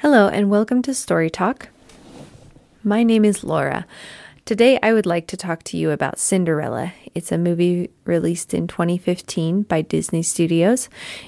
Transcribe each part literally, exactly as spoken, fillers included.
Hello and welcome to Story Talk. My name is Laura. Today I would like to talk to you about Cinderella. It's a movie released in twenty fifteen by Disney Studios.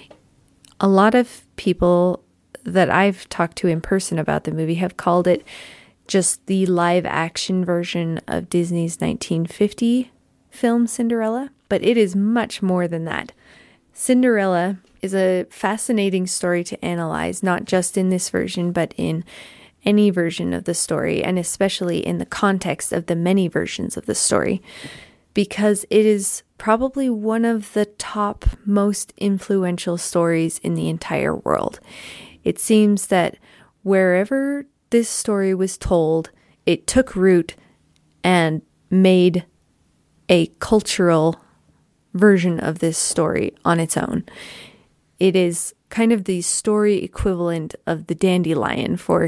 A lot of people that I've talked to in person about the movie have called it just the live action version of Disney's nineteen fifty film Cinderella, but it is much more than that. Cinderella is a fascinating story to analyze, not just in this version, but in any version of the story, and especially in the context of the many versions of the story, because it is probably one of the top most influential stories in the entire world. It seems that wherever this story was told, it took root and made a cultural version of this story on its own. It is kind of the story equivalent of the Dandelion for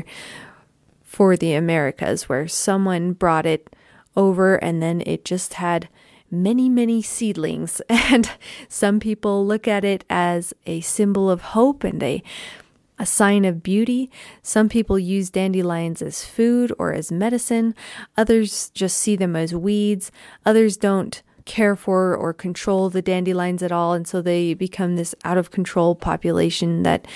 for the Americas, where someone brought it over and then it just had many, many seedlings. And some people look at it as a symbol of hope and a a sign of beauty. Some people use dandelions as food or as medicine. Others just see them as weeds. Others don't care for or control the dandelions at all, and so they become this out of control population that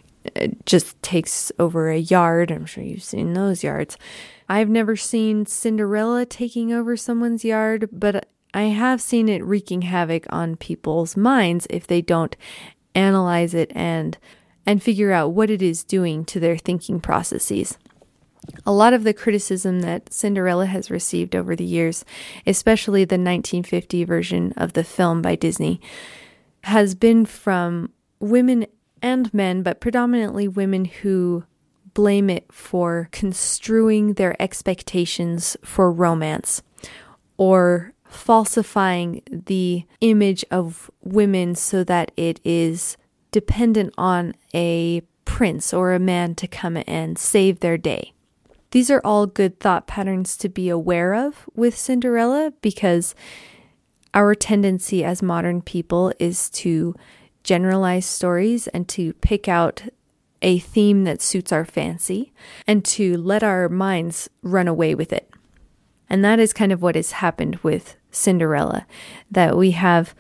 just takes over a yard. I'm sure you've seen those yards. I've never seen Cinderella taking over someone's yard, but I have seen it wreaking havoc on people's minds if they don't analyze it and and figure out what it is doing to their thinking processes. A lot of the criticism that Cinderella has received over the years, especially the nineteen fifty version of the film by Disney, has been from women and men, but predominantly women who blame it for construing their expectations for romance or falsifying the image of women so that it is dependent on a prince or a man to come and save their day. These are all good thought patterns to be aware of with Cinderella, because our tendency as modern people is to generalize stories and to pick out a theme that suits our fancy and to let our minds run away with it. And that is kind of what has happened with Cinderella, that we have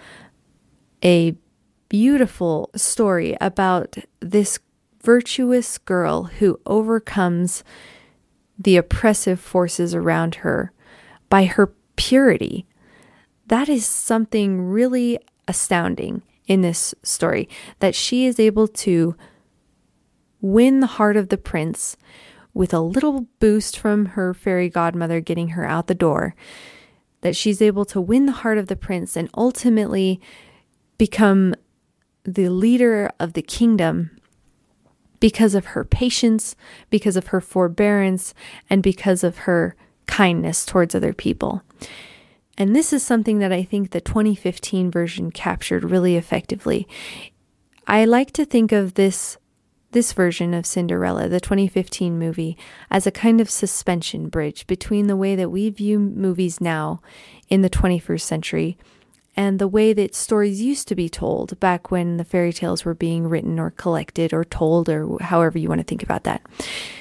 a beautiful story about this virtuous girl who overcomes the oppressive forces around her by her purity. That is something really astounding in this story, that she is able to win the heart of the prince with a little boost from her fairy godmother getting her out the door, that she's able to win the heart of the prince and ultimately become the leader of the kingdom because of her patience, because of her forbearance, and because of her kindness towards other people. And this is something that I think the twenty fifteen version captured really effectively. I like to think of this this version of Cinderella, the twenty fifteen movie, as a kind of suspension bridge between the way that we view movies now in the twenty-first century and the way that stories used to be told back when the fairy tales were being written or collected or told, or however you want to think about that.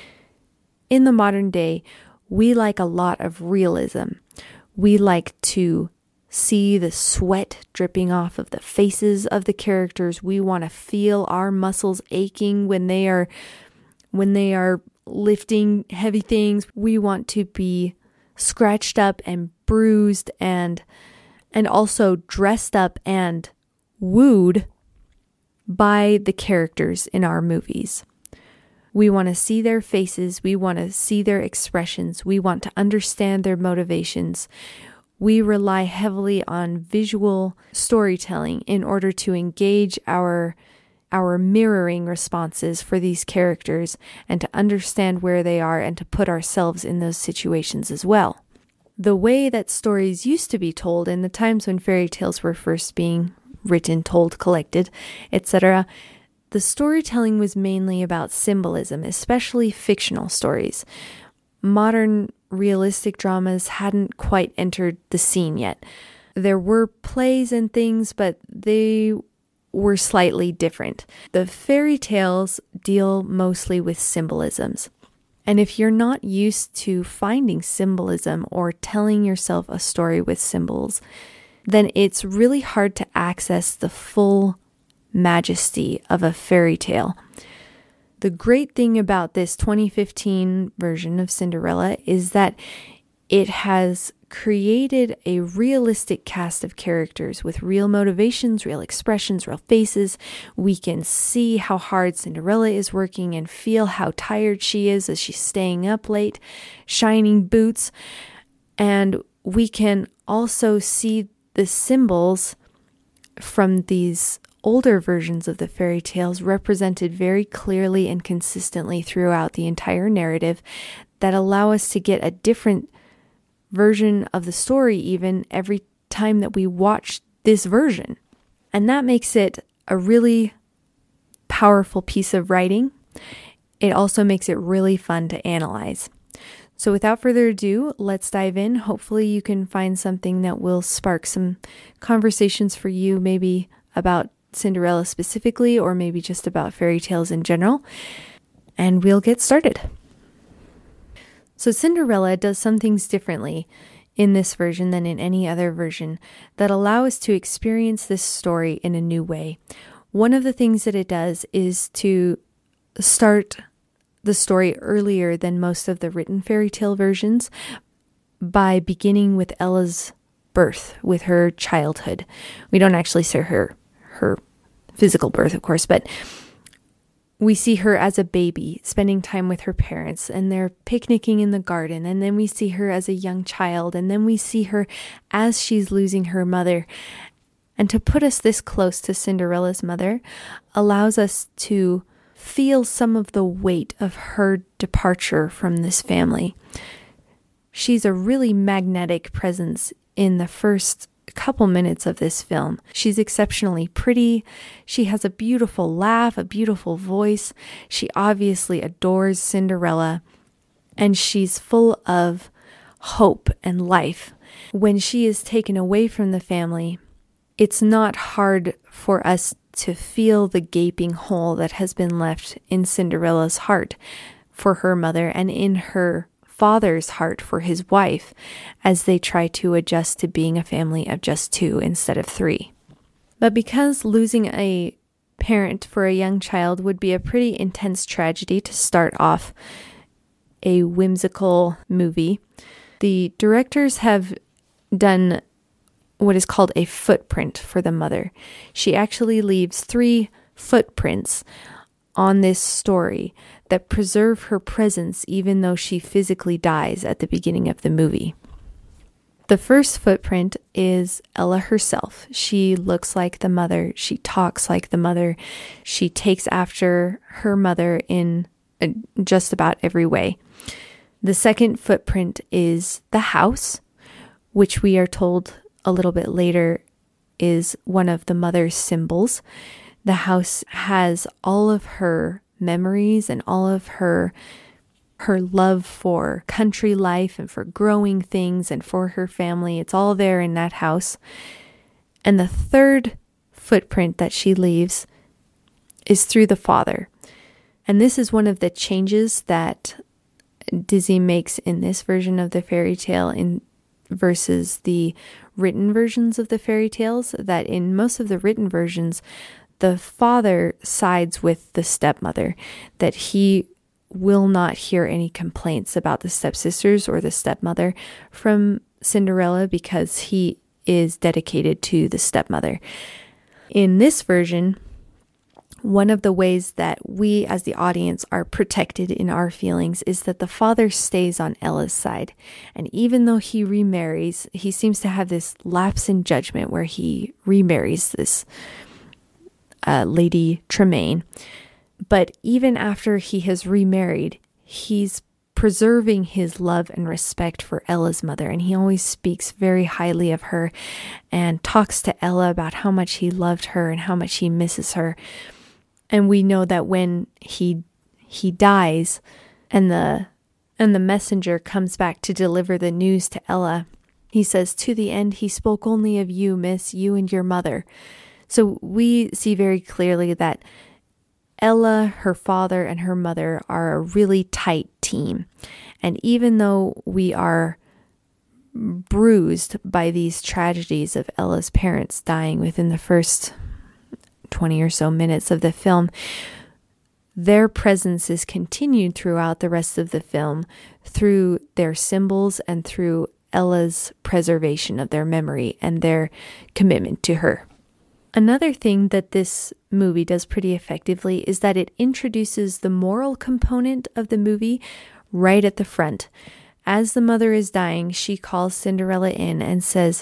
In the modern day, we like a lot of realism. We like to see the sweat dripping off of the faces of the characters. We want to feel our muscles aching when they are when they are lifting heavy things. We want to be scratched up and bruised and and also dressed up and wooed by the characters in our movies. We want to see their faces. We want to see their expressions. We want to understand their motivations. We rely heavily on visual storytelling in order to engage our our mirroring responses for these characters and to understand where they are and to put ourselves in those situations as well. The way that stories used to be told in the times when fairy tales were first being written, told, collected, et cetera, the storytelling was mainly about symbolism, especially fictional stories. Modern realistic dramas hadn't quite entered the scene yet. There were plays and things, but they were slightly different. The fairy tales deal mostly with symbolisms. And if you're not used to finding symbolism or telling yourself a story with symbols, then it's really hard to access the full majesty of a fairy tale. The great thing about this twenty fifteen version of Cinderella is that it has created a realistic cast of characters with real motivations, real expressions, real faces. We can see how hard Cinderella is working and feel how tired she is as she's staying up late, shining boots. And we can also see the symbols from these older versions of the fairy tales represented very clearly and consistently throughout the entire narrative that allow us to get a different version of the story even every time that we watch this version. And that makes it a really powerful piece of writing. It also makes it really fun to analyze. So without further ado, let's dive in. Hopefully you can find something that will spark some conversations for you, maybe about Cinderella specifically, or maybe just about fairy tales in general. And we'll get started. So Cinderella does some things differently in this version than in any other version that allow us to experience this story in a new way. One of the things that it does is to start the story earlier than most of the written fairy tale versions by beginning with Ella's birth, with her childhood. We don't actually see her, her physical birth, of course, but we see her as a baby spending time with her parents, and they're picnicking in the garden. And then we see her as a young child. And then we see her as she's losing her mother. And to put us this close to Cinderella's mother allows us to feel some of the weight of her departure from this family. She's a really magnetic presence in the first couple minutes of this film. She's exceptionally pretty. She has a beautiful laugh, a beautiful voice. She obviously adores Cinderella, and she's full of hope and life. When she is taken away from the family, it's not hard for us to feel the gaping hole that has been left in Cinderella's heart for her mother and in her father's heart for his wife as they try to adjust to being a family of just two instead of three. But because losing a parent for a young child would be a pretty intense tragedy to start off a whimsical movie, the directors have done what is called a footprint for the mother. She actually leaves three footprints on this story that preserve her presence even though she physically dies at the beginning of the movie. The first footprint is Ella herself. She looks like the mother. She talks like the mother. She takes after her mother in just about every way. The second footprint is the house, which we are told a little bit later is one of the mother's symbols. The house has all of her memories and all of her her love for country life and for growing things and for her family. It's all there in that house. And the third footprint that she leaves is through the father. And this is one of the changes that Disney makes in this version of the fairy tale in versus the written versions of the fairy tales, that in most of the written versions, the father sides with the stepmother, that he will not hear any complaints about the stepsisters or the stepmother from Cinderella because he is dedicated to the stepmother. In this version, one of the ways that we as the audience are protected in our feelings is that the father stays on Ella's side. And even though he remarries, he seems to have this lapse in judgment where he remarries this uh, Lady Tremaine. But even after he has remarried, he's preserving his love and respect for Ella's mother. And he always speaks very highly of her and talks to Ella about how much he loved her and how much he misses her. And we know that when he he dies and the and the messenger comes back to deliver the news to Ella, he says, "To the end he spoke only of you, miss, you and your mother." So we see very clearly that Ella, her father, and her mother are a really tight team. And even though we are bruised by these tragedies of Ella's parents dying within the first twenty or so minutes of the film, their presence is continued throughout the rest of the film through their symbols and through Ella's preservation of their memory and their commitment to her. Another thing that this movie does pretty effectively is that it introduces the moral component of the movie right at the front. As the mother is dying, she calls Cinderella in and says,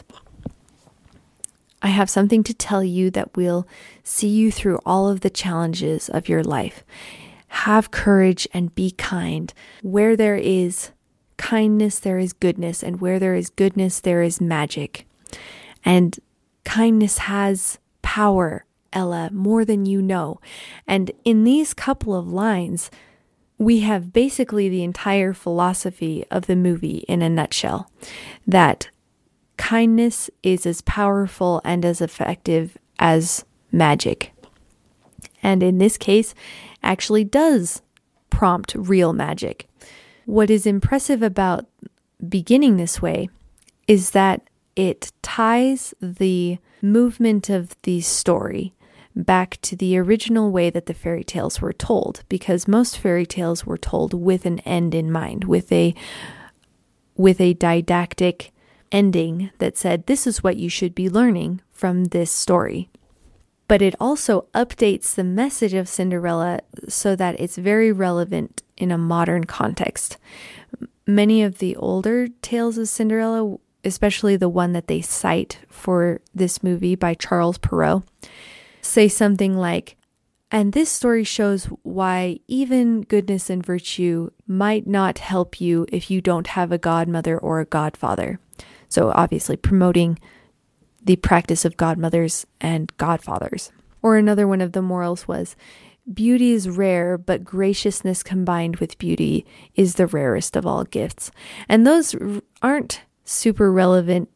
"I have something to tell you that will see you through all of the challenges of your life. Have courage and be kind. Where there is kindness, there is goodness, and where there is goodness, there is magic. And kindness has power, Ella, more than you know." And in these couple of lines, we have basically the entire philosophy of the movie in a nutshell, that kindness is as powerful and as effective as magic. And in this case, actually does prompt real magic. What is impressive about beginning this way is that it ties the movement of the story back to the original way that the fairy tales were told, because most fairy tales were told with an end in mind, with a with a didactic ending that said, this is what you should be learning from this story. But it also updates the message of Cinderella so that it's very relevant in a modern context. Many of the older tales of Cinderella, especially the one that they cite for this movie by Charles Perrault, say something like, "And this story shows why even goodness and virtue might not help you if you don't have a godmother or a godfather." So obviously promoting the practice of godmothers and godfathers. Or another one of the morals was, "Beauty is rare, but graciousness combined with beauty is the rarest of all gifts." And those aren't super relevant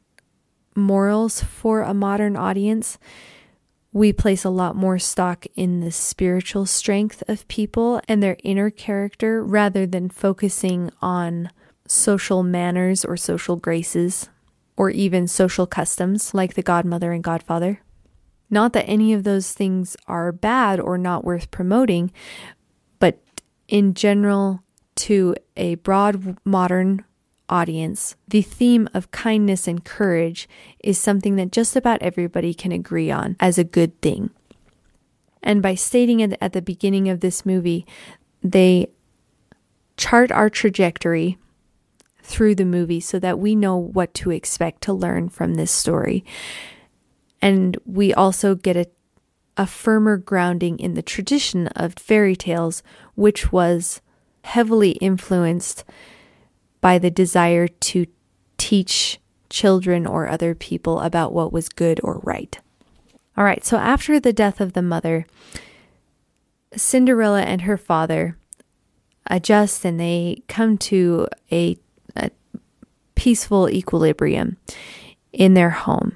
morals for a modern audience. We place a lot more stock in the spiritual strength of people and their inner character rather than focusing on social manners or social graces or even social customs like the godmother and godfather. Not that any of those things are bad or not worth promoting, but in general, to a broad modern audience, the theme of kindness and courage is something that just about everybody can agree on as a good thing. And by stating it at the beginning of this movie, they chart our trajectory through the movie so that we know what to expect to learn from this story. And we also get a, a firmer grounding in the tradition of fairy tales, which was heavily influenced by the desire to teach children or other people about what was good or right. All right, so after the death of the mother, Cinderella and her father adjust and they come to a, a peaceful equilibrium in their home.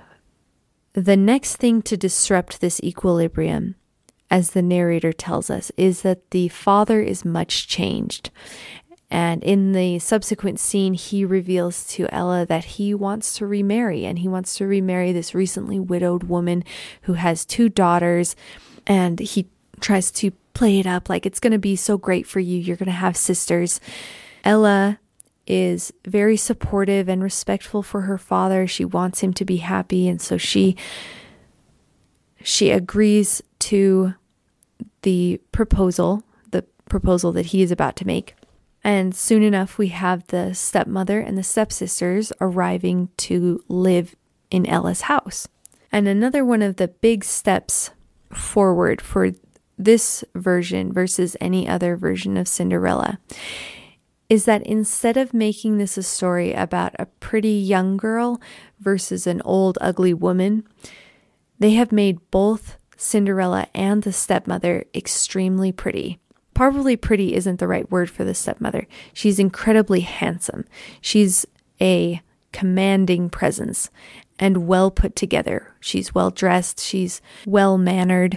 The next thing to disrupt this equilibrium, as the narrator tells us, is that the father is much changed. And in the subsequent scene, he reveals to Ella that he wants to remarry, and he wants to remarry this recently widowed woman who has two daughters, and he tries to play it up like it's going to be so great for you. You're going to have sisters. Ella is very supportive and respectful for her father. She wants him to be happy, and so she she agrees to the proposal, the proposal that he is about to make. And soon enough, we have the stepmother and the stepsisters arriving to live in Ella's house. And another one of the big steps forward for this version versus any other version of Cinderella is that instead of making this a story about a pretty young girl versus an old, ugly woman, they have made both Cinderella and the stepmother extremely pretty. Probably pretty isn't the right word for the stepmother. She's incredibly handsome. She's a commanding presence and well put together. She's well dressed, she's well mannered,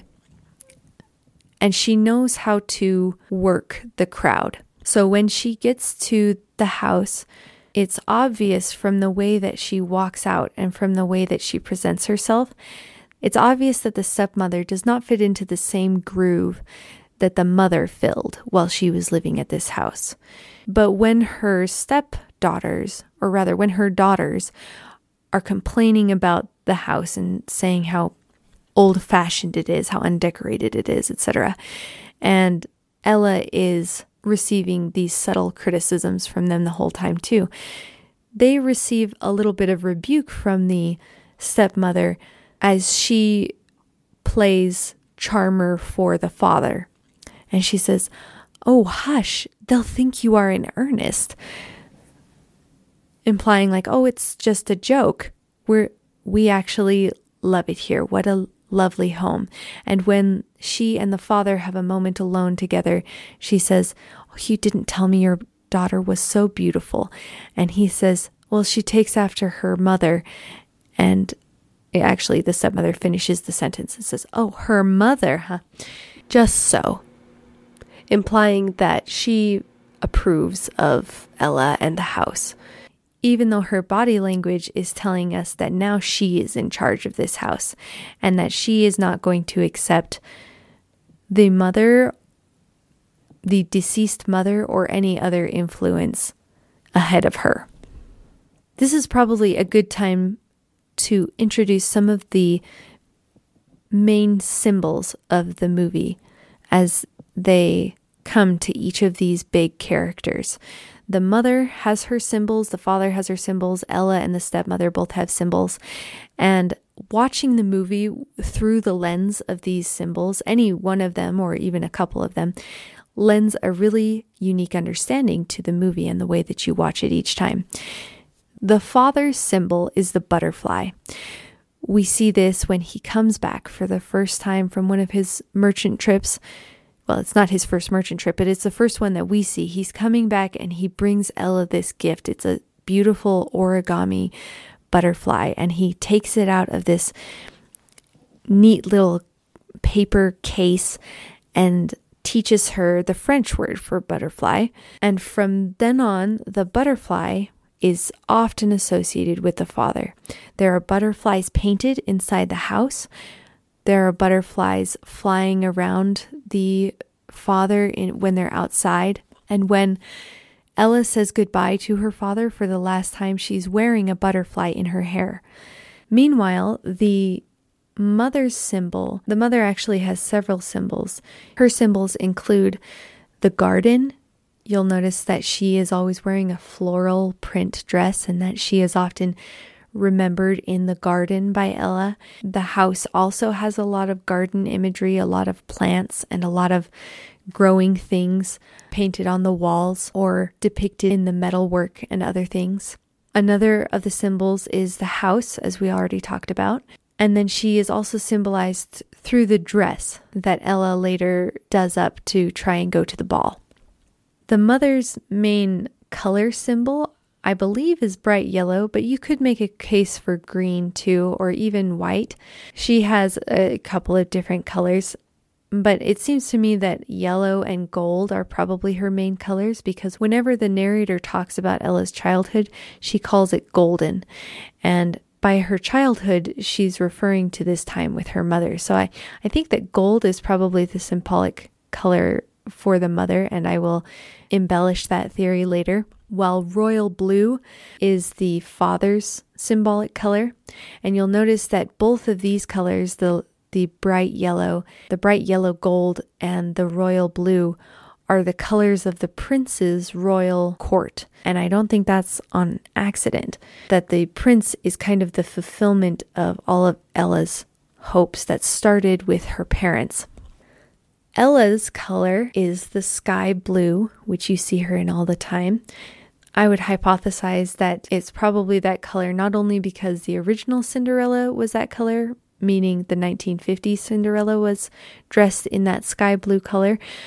and she knows how to work the crowd. So when she gets to the house, it's obvious from the way that she walks out and from the way that she presents herself. It's obvious that the stepmother does not fit into the same groove that the mother filled while she was living at this house. But when her stepdaughters, or rather when her daughters, are complaining about the house and saying how old-fashioned it is, how undecorated it is, et cetera, and Ella is receiving these subtle criticisms from them the whole time too, they receive a little bit of rebuke from the stepmother as she plays charmer for the father. And she says, "Oh, hush, they'll think you are in earnest." Implying like, oh, it's just a joke. We're, we actually love it here. What a lovely home. And when she and the father have a moment alone together, she says, "Oh, you didn't tell me your daughter was so beautiful." And he says, "Well, she takes after her mother." And actually, the stepmother finishes the sentence and says, "Oh, her mother, huh?" Just so. Implying that she approves of Ella and the house, even though her body language is telling us that now she is in charge of this house and that she is not going to accept the mother, the deceased mother, or any other influence ahead of her. This is probably a good time to introduce some of the main symbols of the movie as they come to each of these big characters. The mother has her symbols, the father has her symbols, Ella and the stepmother both have symbols. And watching the movie through the lens of these symbols, any one of them or even a couple of them, lends a really unique understanding to the movie and the way that you watch it each time. The father's symbol is the butterfly. We see this when he comes back for the first time from one of his merchant trips. Well, it's not his first merchant trip, but it's the first one that we see. He's coming back and he brings Ella this gift. It's a beautiful origami butterfly, and he takes it out of this neat little paper case and teaches her the French word for butterfly. And from then on, the butterfly is often associated with the father. There are butterflies painted inside the house. There are butterflies flying around the father in, when they're outside. And when Ella says goodbye to her father for the last time, she's wearing a butterfly in her hair. Meanwhile, the mother's symbol, the mother actually has several symbols. Her symbols include the garden. You'll notice that she is always wearing a floral print dress and that she is often remembered in the garden by Ella. The house also has a lot of garden imagery, a lot of plants, and a lot of growing things painted on the walls or depicted in the metalwork and other things. Another of the symbols is the house, as we already talked about. And then she is also symbolized through the dress that Ella later does up to try and go to the ball. The mother's main color symbol, I believe, is bright yellow, but you could make a case for green too, or even white. She has a couple of different colors, but it seems to me that yellow and gold are probably her main colors, because whenever the narrator talks about Ella's childhood, she calls it golden. And by her childhood, she's referring to this time with her mother. So I, I think that gold is probably the symbolic color for the mother, and I will embellish that theory later. While royal blue is the father's symbolic color. And you'll notice that both of these colors, the the bright yellow, the bright yellow gold, and the royal blue, are the colors of the prince's royal court. And I don't think that's on accident, that the prince is kind of the fulfillment of all of Ella's hopes that started with her parents. Ella's color is the sky blue, which you see her in all the time. I would hypothesize that it's probably that color not only because the original Cinderella was that color, meaning the nineteen fifties Cinderella was dressed in that sky blue color,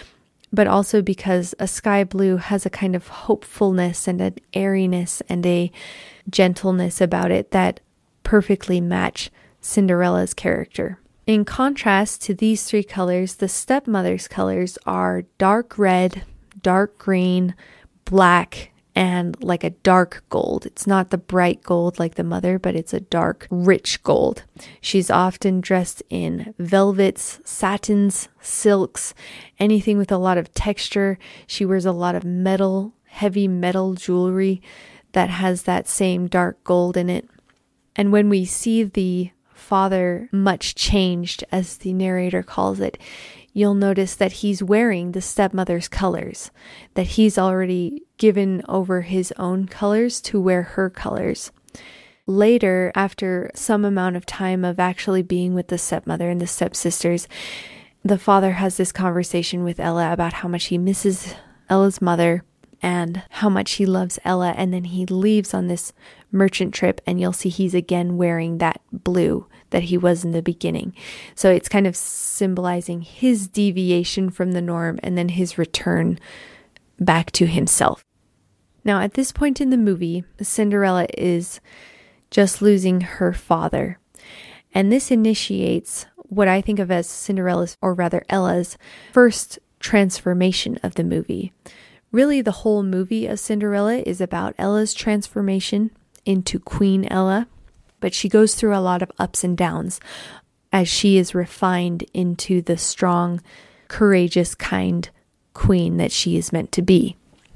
but also because a sky blue has a kind of hopefulness and an airiness and a gentleness about it that perfectly match Cinderella's character. In contrast to these three colors, the stepmother's colors are dark red, dark green, black, and like a dark gold. It's not the bright gold like the mother, but it's a dark, rich gold. She's often dressed in velvets, satins, silks, anything with a lot of texture. She wears a lot of metal, heavy metal jewelry that has that same dark gold in it. And when we see the father much changed, as the narrator calls it, you'll notice that he's wearing the stepmother's colors, that he's already given over his own colors to wear her colors. Later, after some amount of time of actually being with the stepmother and the stepsisters, the father has this conversation with Ella about how much he misses Ella's mother and how much he loves Ella, and then he leaves on this merchant trip, and you'll see he's again wearing that blue that he was in the beginning. So it's kind of symbolizing his deviation from the norm and then his return back to himself. Now, at this point in the movie, Cinderella is just losing her father, and this initiates what I think of as Cinderella's, or rather Ella's, first transformation of the movie. Really, the whole movie of Cinderella is about Ella's transformation into Queen Ella, but she goes through a lot of ups and downs as she is refined into the strong, courageous, kind queen that she is meant to be.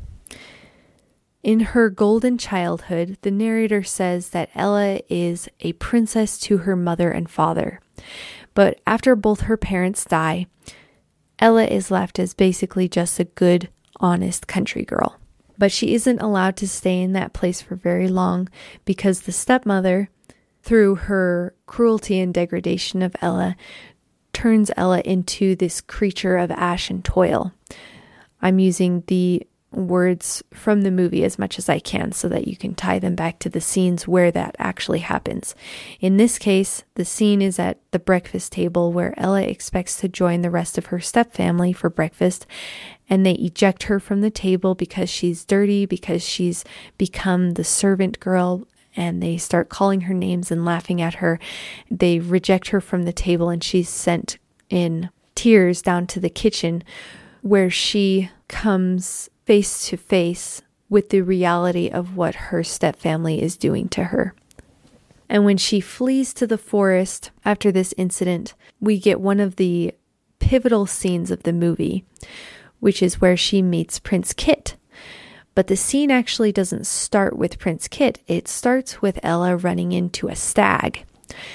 In her golden childhood, the narrator says that Ella is a princess to her mother and father. But after both her parents die, Ella is left as basically just a good, honest country girl. But she isn't allowed to stay in that place for very long because the stepmother, through her cruelty and degradation of Ella, turns Ella into this creature of ash and toil. I'm using the words from the movie as much as I can so that you can tie them back to the scenes where that actually happens. In this case, the scene is at the breakfast table where Ella expects to join the rest of her stepfamily for breakfast, and they eject her from the table because she's dirty, because she's become the servant girl, and they start calling her names and laughing at her. They reject her from the table, and she's sent in tears down to the kitchen, where she comes face to face with the reality of what her stepfamily is doing to her. And when she flees to the forest after this incident, we get one of the pivotal scenes of the movie, which is where she meets Prince Kit. But the scene actually doesn't start with Prince Kit. It starts with Ella running into a stag.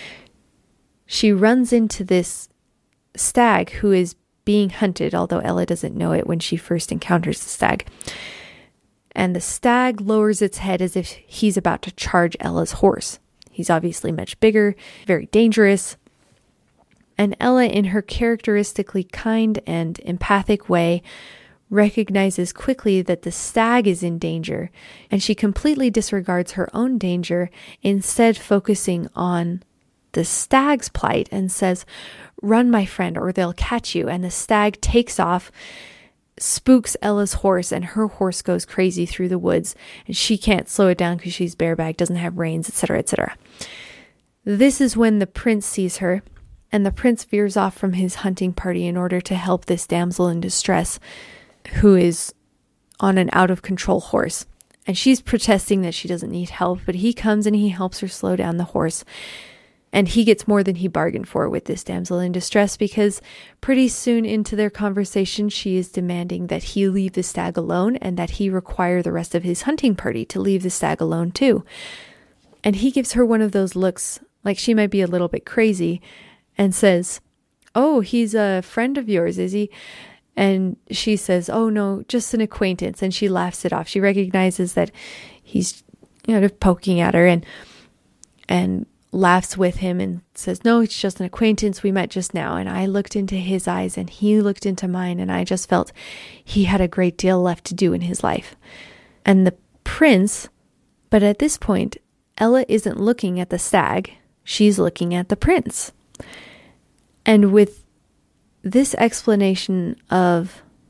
She runs into this stag who is being hunted, although Ella doesn't know it when she first encounters the stag. And the stag lowers its head as if he's about to charge Ella's horse. He's obviously much bigger, very dangerous. And Ella, in her characteristically kind and empathic way, recognizes quickly that the stag is in danger, and she completely disregards her own danger, instead focusing on the stag's plight and says, "Run, my friend, or they'll catch you." And the stag takes off, spooks Ella's horse, and her horse goes crazy through the woods, and she can't slow it down because she's barebacked, doesn't have reins, et cetera, et cetera. This is when the prince sees her, and the prince veers off from his hunting party in order to help this damsel in distress, who is on an out-of-control horse. And she's protesting that she doesn't need help, but he comes and he helps her slow down the horse. And he gets more than he bargained for with this damsel in distress, because pretty soon into their conversation, she is demanding that he leave the stag alone and that he require the rest of his hunting party to leave the stag alone too. And he gives her one of those looks like she might be a little bit crazy and says, "Oh, he's a friend of yours, is he?" And she says, "Oh no, just an acquaintance." And she laughs it off. She recognizes that he's, you know, poking at her and, and, laughs with him and says, "No, it's just an acquaintance. We met just now." And I looked into his eyes and he looked into mine, and I just felt he had a great deal left to do in his life. And the prince, but at this point, Ella isn't looking at the stag. She's looking at the prince. And with this explanation of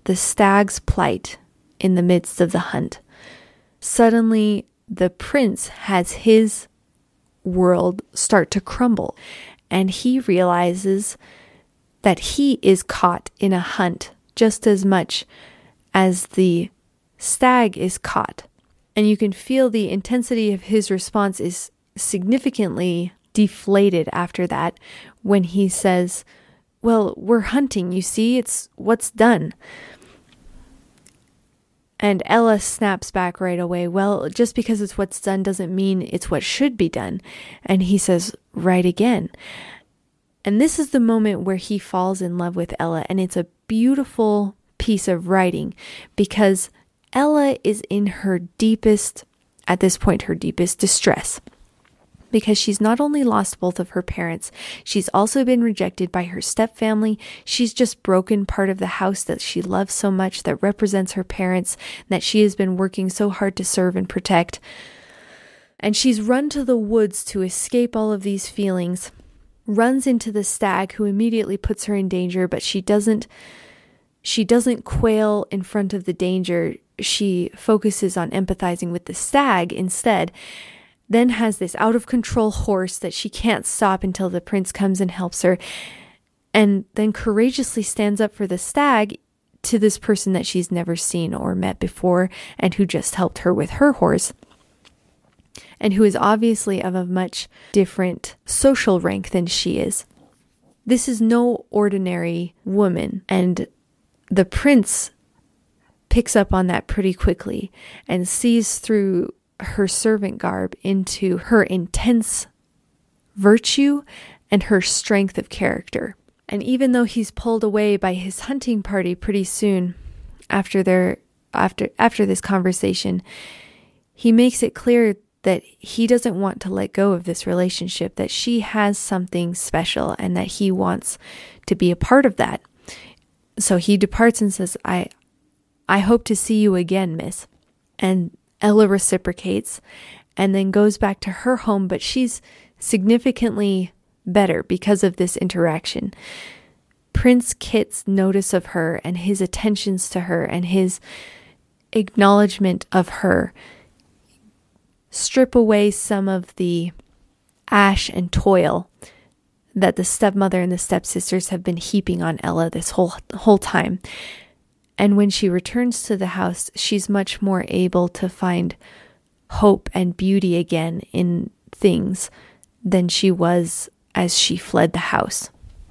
the stag's plight in the midst of the hunt. Suddenly, the prince has his world start to crumble, and he realizes that he is caught in a hunt just as much as the stag is caught. And you can feel the intensity of his response is significantly deflated after that when he says, well, we're hunting, you see, it's what's done. And Ella snaps back right away. Well, just because it's what's done doesn't mean it's what should be done. And he says, right again. And this is the moment where he falls in love with Ella. And it's a beautiful piece of writing because Ella is in her deepest, at this point, her deepest distress. Because she's not only lost both of her parents, she's also been rejected by her stepfamily. She's just broken part of the house that she loves so much, that represents her parents, that she has been working so hard to serve and protect. And she's run to the woods to escape all of these feelings, runs into the stag who immediately puts her in danger, but she doesn't, she doesn't quail in front of the danger. She focuses on empathizing with the stag instead. Then has this out-of-control horse that she can't stop until the prince comes and helps her, and then courageously stands up for the stag to this person that she's never seen or met before and who just helped her with her horse, and who is obviously of a much different social rank than she is. This is no ordinary woman, and the prince picks up on that pretty quickly and sees through her servant garb into her intense virtue and her strength of character. And even though he's pulled away by his hunting party pretty soon after their after after this conversation, he makes it clear that he doesn't want to let go of this relationship, that she has something special and that he wants to be a part of that. So he departs and says, I I hope to see you again, miss. And Ella reciprocates and then goes back to her home, but she's significantly better because of this interaction. Prince Kit's notice of her and his attentions to her and his acknowledgement of her strip away some of the ash and toil that the stepmother and the stepsisters have been heaping on Ella this whole whole time. And when she returns to the house, she's much more able to find hope and beauty again in things than she was as she fled the house.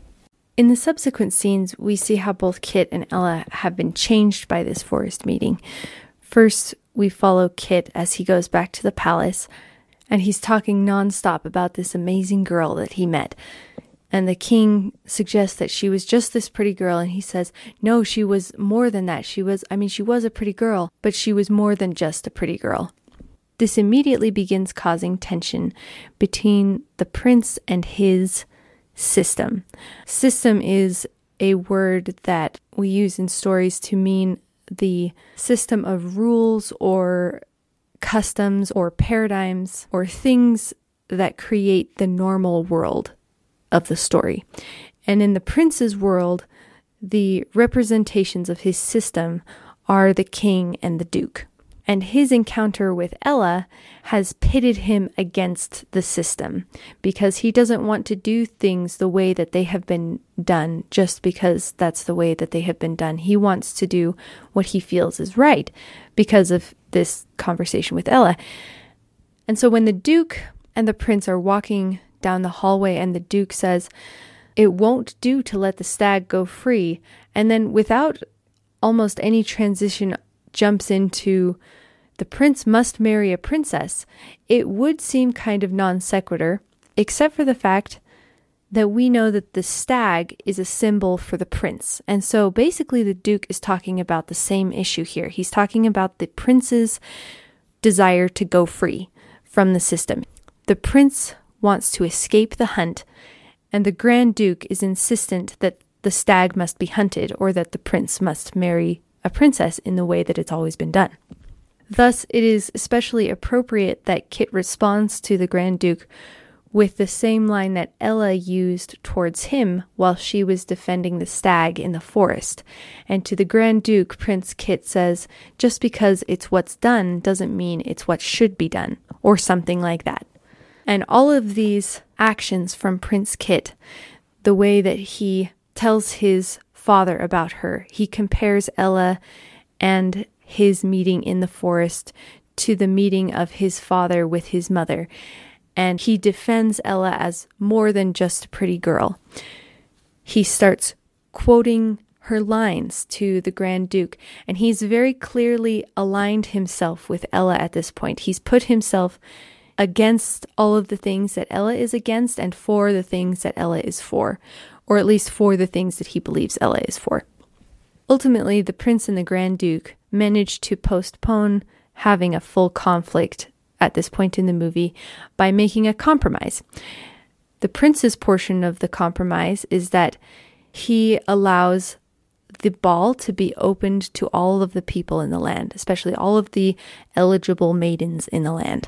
In the subsequent scenes, we see how both Kit and Ella have been changed by this forest meeting. First, we follow Kit as he goes back to the palace, and he's talking nonstop about this amazing girl that he met. And the king suggests that she was just this pretty girl. And he says, no, she was more than that. She was, I mean, she was a pretty girl, but she was more than just a pretty girl. This immediately begins causing tension between the prince and his system. System is a word that we use in stories to mean the system of rules or customs or paradigms or things that create the normal world of the story. And in the prince's world, the representations of his system are the king and the duke. And his encounter with Ella has pitted him against the system because he doesn't want to do things the way that they have been done just because that's the way that they have been done. He wants to do what he feels is right because of this conversation with Ella. And so when the duke and the prince are walking down the hallway and the duke says, it won't do to let the stag go free, and then without almost any transition jumps into the prince must marry a princess, it would seem kind of non sequitur, except for the fact that we know that the stag is a symbol for the prince. And so basically the duke is talking about the same issue here. He's talking about the prince's desire to go free from the system. The prince wants to escape the hunt, and the Grand Duke is insistent that the stag must be hunted or that the prince must marry a princess in the way that it's always been done. Thus, it is especially appropriate that Kit responds to the Grand Duke with the same line that Ella used towards him while she was defending the stag in the forest. And to the Grand Duke, Prince Kit says, just because it's what's done doesn't mean it's what should be done, or something like that. And all of these actions from Prince Kit, the way that he tells his father about her, he compares Ella and his meeting in the forest to the meeting of his father with his mother. And he defends Ella as more than just a pretty girl. He starts quoting her lines to the Grand Duke, and he's very clearly aligned himself with Ella at this point. He's put himself against all of the things that Ella is against and for the things that Ella is for, or at least for the things that he believes Ella is for. Ultimately, the prince and the Grand Duke managed to postpone having a full conflict at this point in the movie by making a compromise. The prince's portion of the compromise is that he allows the ball to be opened to all of the people in the land, especially all of the eligible maidens in the land,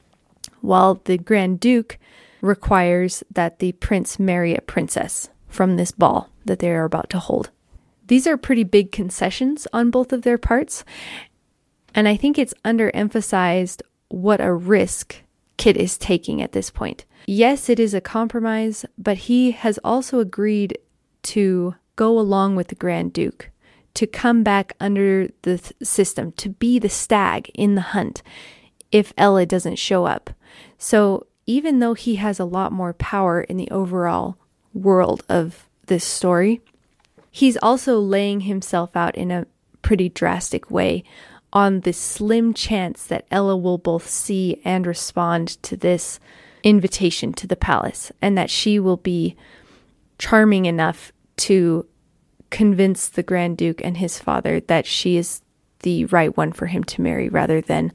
while the Grand Duke requires that the prince marry a princess from this ball that they are about to hold. These are pretty big concessions on both of their parts, and I think it's underemphasized what a risk Kit is taking at this point. Yes, it is a compromise, but he has also agreed to go along with the Grand Duke, to come back under the th- system, to be the stag in the hunt if Ella doesn't show up. So even though he has a lot more power in the overall world of this story, he's also laying himself out in a pretty drastic way on the slim chance that Ella will both see and respond to this invitation to the palace, and that she will be charming enough to convince the Grand Duke and his father that she is the right one for him to marry, rather than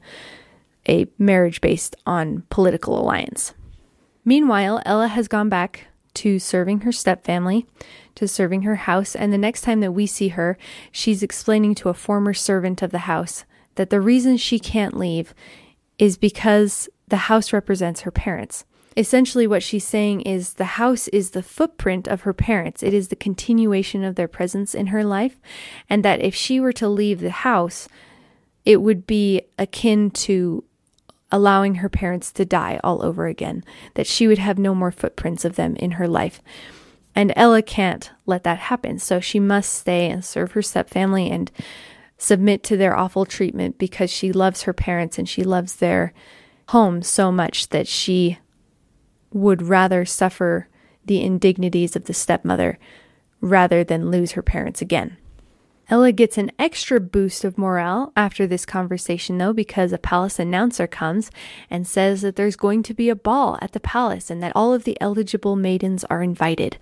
a marriage based on political alliance. Meanwhile, Ella has gone back to serving her stepfamily, to serving her house, and the next time that we see her, she's explaining to a former servant of the house that the reason she can't leave is because the house represents her parents. Essentially what she's saying is the house is the footprint of her parents. It is the continuation of their presence in her life, and that if she were to leave the house, it would be akin to allowing her parents to die all over again, that she would have no more footprints of them in her life. And Ella can't let that happen, so she must stay and serve her stepfamily and submit to their awful treatment because she loves her parents and she loves their home so much that she would rather suffer the indignities of the stepmother rather than lose her parents again. Ella gets an extra boost of morale after this conversation, though, because a palace announcer comes and says that there's going to be a ball at the palace and that all of the eligible maidens are invited.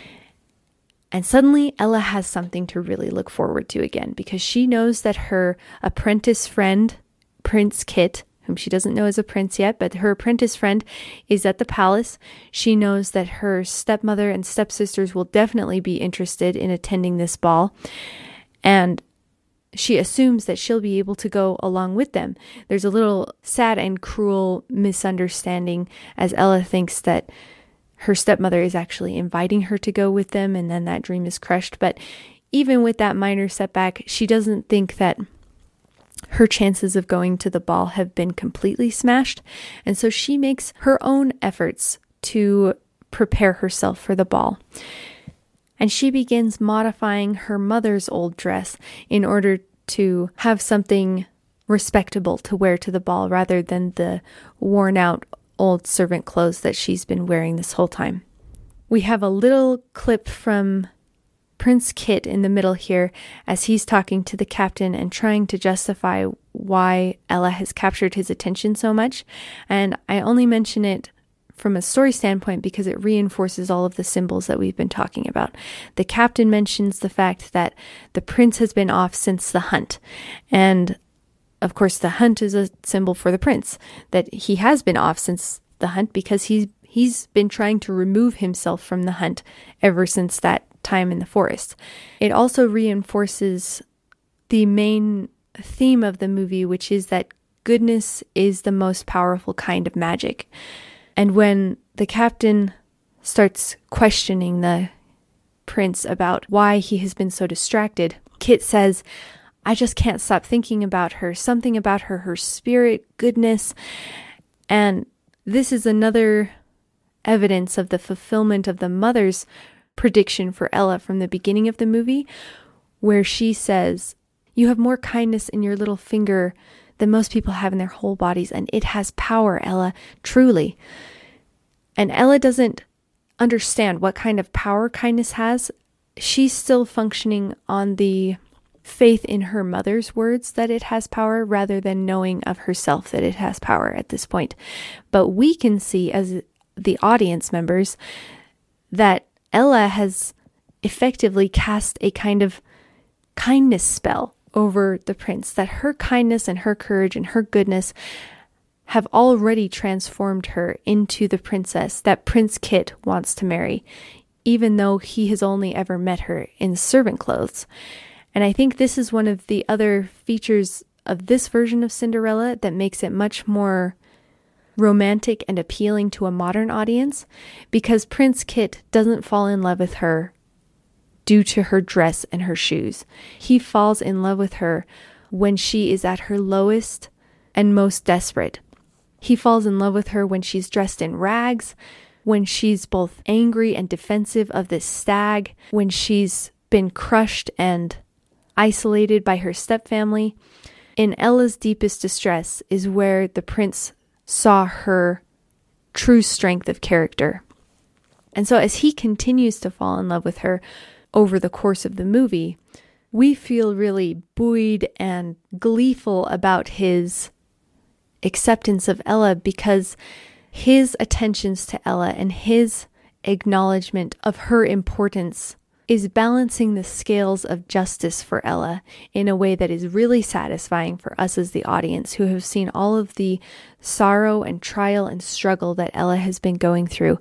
And suddenly Ella has something to really look forward to again, because she knows that her apprentice friend, Prince Kit, whom she doesn't know as a prince yet, but her apprentice friend is at the palace. She knows that her stepmother and stepsisters will definitely be interested in attending this ball. And she assumes that she'll be able to go along with them. There's a little sad and cruel misunderstanding as Ella thinks that her stepmother is actually inviting her to go with them, and then that dream is crushed. But even with that minor setback, she doesn't think that her chances of going to the ball have been completely smashed. And so she makes her own efforts to prepare herself for the ball. And she begins modifying her mother's old dress in order to have something respectable to wear to the ball rather than the worn out old servant clothes that she's been wearing this whole time. We have a little clip from Prince Kit in the middle here as he's talking to the captain and trying to justify why Ella has captured his attention so much. And I only mention it from a story standpoint because it reinforces all of the symbols that we've been talking about. The captain mentions the fact that the prince has been off since the hunt. And of course, the hunt is a symbol for the prince, that he has been off since the hunt because he's he's been trying to remove himself from the hunt ever since that time in the forest. It also reinforces the main theme of the movie, which is that goodness is the most powerful kind of magic. And when the captain starts questioning the prince about why he has been so distracted, Kit says, I just can't stop thinking about her, something about her, her spirit, goodness. And this is another evidence of the fulfillment of the mother's prediction for Ella from the beginning of the movie, where she says, you have more kindness in your little finger than most people have in their whole bodies, and it has power, Ella, truly. And Ella doesn't understand what kind of power kindness has. She's still functioning on the faith in her mother's words that it has power rather than knowing of herself that it has power at this point. But we can see as the audience members that Ella has effectively cast a kind of kindness spell over the prince, that her kindness and her courage and her goodness have already transformed her into the princess that Prince Kit wants to marry, even though he has only ever met her in servant clothes. And I think this is one of the other features of this version of Cinderella that makes it much more romantic and appealing to a modern audience, because Prince Kit doesn't fall in love with her due to her dress and her shoes. He falls in love with her when she is at her lowest and most desperate. He falls in love with her when she's dressed in rags, when she's both angry and defensive of this stag, when she's been crushed and isolated by her stepfamily. In Ella's deepest distress is where the prince saw her true strength of character. And so as he continues to fall in love with her over the course of the movie, we feel really buoyed and gleeful about his acceptance of Ella, because his attentions to Ella and his acknowledgement of her importance is balancing the scales of justice for Ella in a way that is really satisfying for us as the audience who have seen all of the sorrow and trial and struggle that Ella has been going through.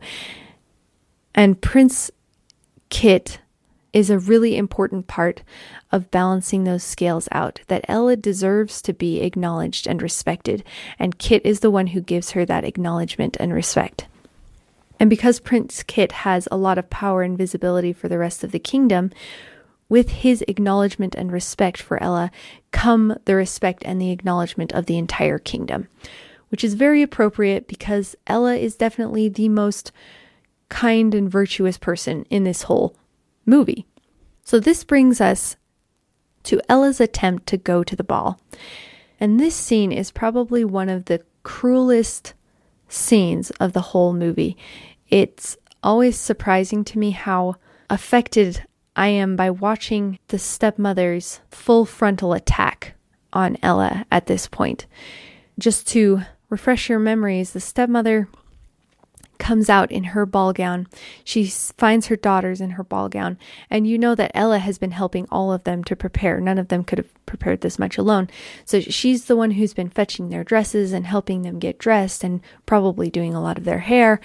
And Prince Kit is a really important part of balancing those scales out, that Ella deserves to be acknowledged and respected, and Kit is the one who gives her that acknowledgement and respect. And because Prince Kit has a lot of power and visibility for the rest of the kingdom, with his acknowledgement and respect for Ella come the respect and the acknowledgement of the entire kingdom, which is very appropriate because Ella is definitely the most kind and virtuous person in this whole movie. So this brings us to Ella's attempt to go to the ball. And this scene is probably one of the cruelest scenes of the whole movie. It's always surprising to me how affected I am by watching the stepmother's full frontal attack on Ella at this point. Just to refresh your memories, the stepmother comes out in her ball gown. She finds her daughters in her ball gown, and you know that Ella has been helping all of them to prepare. None of them could have prepared this much alone. So she's the one who's been fetching their dresses and helping them get dressed and probably doing a lot of their hair.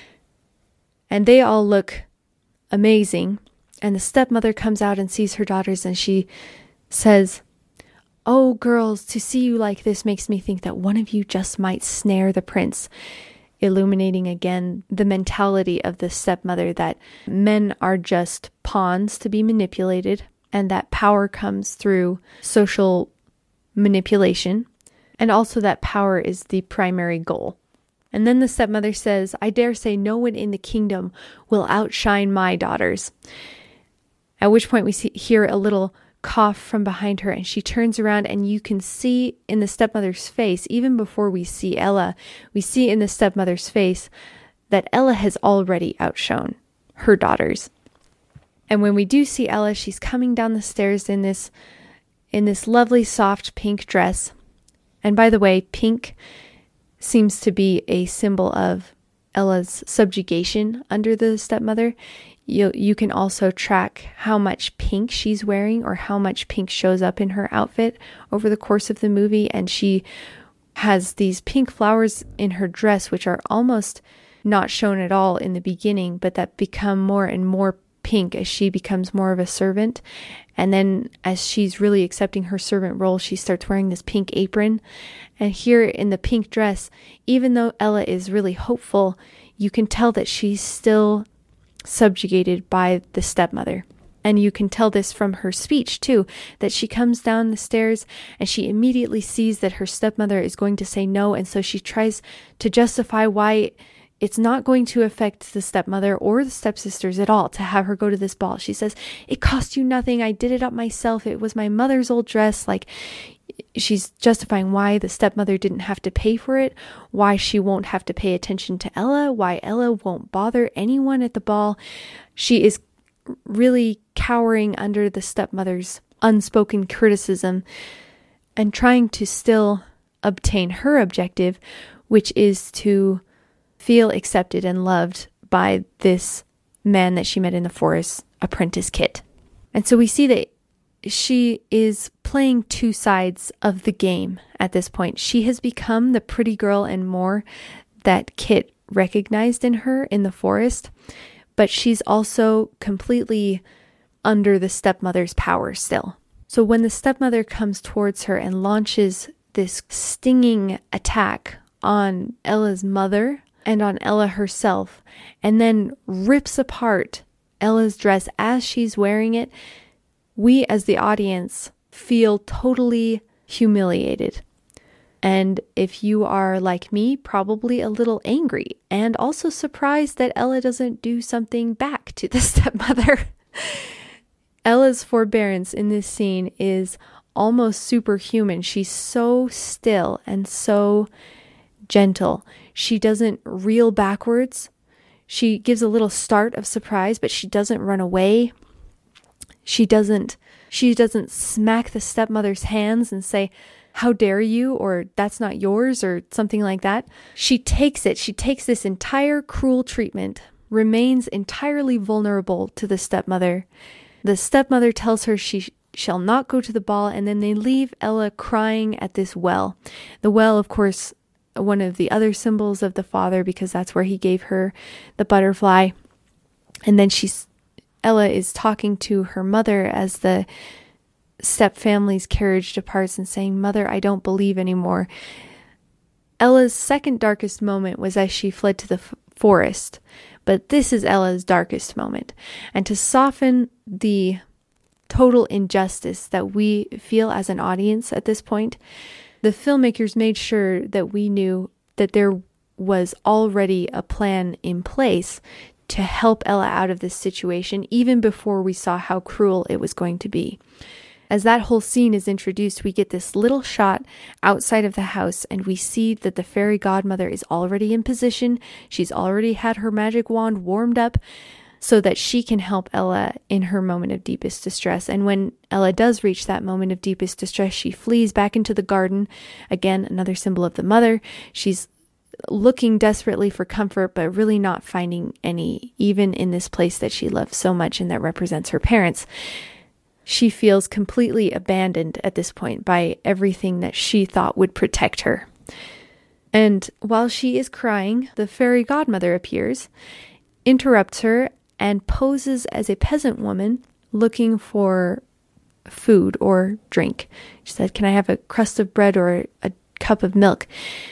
And they all look amazing. And the stepmother comes out and sees her daughters, and she says, "Oh, girls, to see you like this makes me think that one of you just might snare the prince," illuminating again the mentality of the stepmother that men are just pawns to be manipulated, and that power comes through social manipulation, and also that power is the primary goal. And then the stepmother says, "I dare say no one in the kingdom will outshine my daughters." At which point we see, hear a little cough from behind her, and she turns around, and you can see in the stepmother's face, even before we see Ella, we see in the stepmother's face that Ella has already outshone her daughters. And when we do see Ella, she's coming down the stairs in this in this lovely soft pink dress. And by the way, pink seems to be a symbol of Ella's subjugation under the stepmother. You, you can also track how much pink she's wearing or how much pink shows up in her outfit over the course of the movie. And she has these pink flowers in her dress, which are almost not shown at all in the beginning, but that become more and more pink as she becomes more of a servant. And then as she's really accepting her servant role, she starts wearing this pink apron. And here in the pink dress, even though Ella is really hopeful, you can tell that she's still subjugated by the stepmother. And you can tell this from her speech too, that she comes down the stairs and she immediately sees that her stepmother is going to say no. And so she tries to justify why it's not going to affect the stepmother or the stepsisters at all to have her go to this ball. She says, it cost you nothing. I did it up myself. It was my mother's old dress. Like, she's justifying why the stepmother didn't have to pay for it, why she won't have to pay attention to Ella, why Ella won't bother anyone at the ball. She is really cowering under the stepmother's unspoken criticism and trying to still obtain her objective, which is to feel accepted and loved by this man that she met in the forest, Apprentice Kit. And so we see that she is playing two sides of the game at this point. She has become the pretty girl and more that Kit recognized in her in the forest, but she's also completely under the stepmother's power still. So when the stepmother comes towards her and launches this stinging attack on Ella's mother and on Ella herself, and then rips apart Ella's dress as she's wearing it, we as the audience feel totally humiliated. And if you are like me, probably a little angry and also surprised that Ella doesn't do something back to the stepmother. Ella's forbearance in this scene is almost superhuman. She's so still and so gentle. She doesn't reel backwards. She gives a little start of surprise, but she doesn't run away. She doesn't, she doesn't smack the stepmother's hands and say, how dare you, or that's not yours, or something like that. She takes it. She takes this entire cruel treatment, remains entirely vulnerable to the stepmother. The stepmother tells her she shall not go to the ball, and then they leave Ella crying at this well. The well, of course, one of the other symbols of the father, because that's where he gave her the butterfly. And then she's, Ella is talking to her mother as the stepfamily's carriage departs and saying, Mother, I don't believe anymore. Ella's second darkest moment was as she fled to the f- forest, but this is Ella's darkest moment. And to soften the total injustice that we feel as an audience at this point, the filmmakers made sure that we knew that there was already a plan in place to help Ella out of this situation, even before we saw how cruel it was going to be. As that whole scene is introduced, we get this little shot outside of the house, and we see that the fairy godmother is already in position. She's already had her magic wand warmed up so that she can help Ella in her moment of deepest distress. And when Ella does reach that moment of deepest distress, she flees back into the garden. Again, another symbol of the mother. She's looking desperately for comfort, but really not finding any, even in this place that she loves so much and that represents her parents. She feels completely abandoned at this point by everything that she thought would protect her. And while she is crying, the fairy godmother appears, interrupts her, and poses as a peasant woman looking for food or drink. She said, can I have a crust of bread or a cup of milk?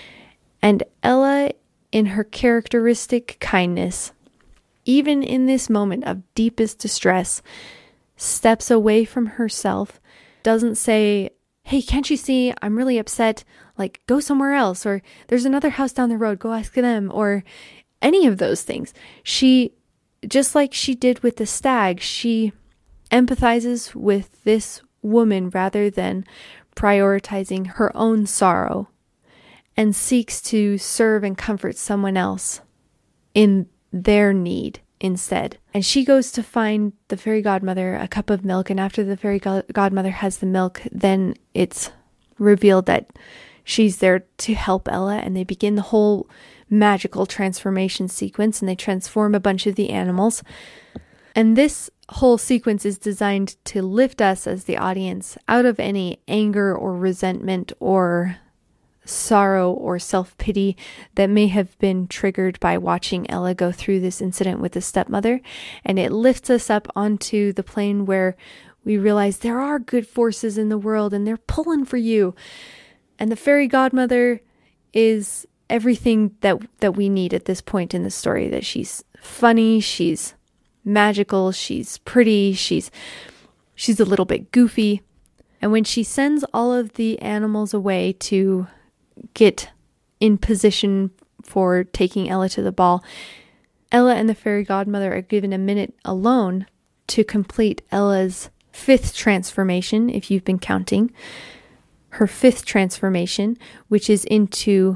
And Ella, in her characteristic kindness, even in this moment of deepest distress, steps away from herself, doesn't say, hey, can't you see I'm really upset? Like, go somewhere else, or there's another house down the road, go ask them, or any of those things. She, just like she did with the stag, she empathizes with this woman rather than prioritizing her own sorrow, and seeks to serve and comfort someone else in their need instead. And she goes to find the fairy godmother a cup of milk, and after the fairy go- godmother has the milk, then it's revealed that she's there to help Ella, and they begin the whole magical transformation sequence, and they transform a bunch of the animals. And this whole sequence is designed to lift us as the audience out of any anger or resentment or sorrow or self-pity that may have been triggered by watching Ella go through this incident with the stepmother, and it lifts us up onto the plane where we realize there are good forces in the world and they're pulling for you. And the fairy godmother is everything that that we need at this point in the story, that she's funny, she's magical, she's pretty, she's she's a little bit goofy. And when she sends all of the animals away to get in position for taking Ella to the ball, Ella and the fairy godmother are given a minute alone to complete Ella's fifth transformation, if you've been counting. Her fifth transformation, which is into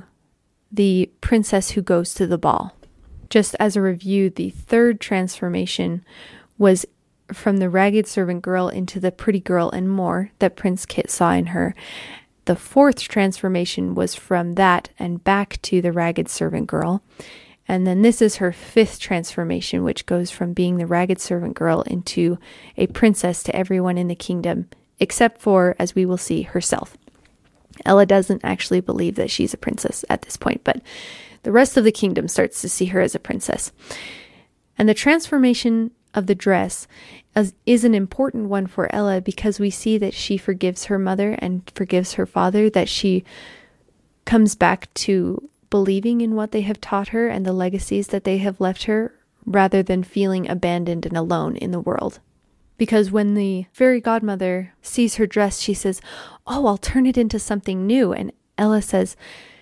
the princess who goes to the ball. Just as a review, the third transformation was from the ragged servant girl into the pretty girl and more that Prince Kit saw in her. The fourth transformation was from that and back to the ragged servant girl. And then this is her fifth transformation, which goes from being the ragged servant girl into a princess to everyone in the kingdom, except for, as we will see, herself. Ella doesn't actually believe that she's a princess at this point, but the rest of the kingdom starts to see her as a princess. And the transformation of the dress is, is an important one for Ella, because we see that she forgives her mother and forgives her father, that she comes back to believing in what they have taught her and the legacies that they have left her, rather than feeling abandoned and alone in the world. Because when the fairy godmother sees her dress, she says, "Oh, I'll turn it into something new." And Ella says,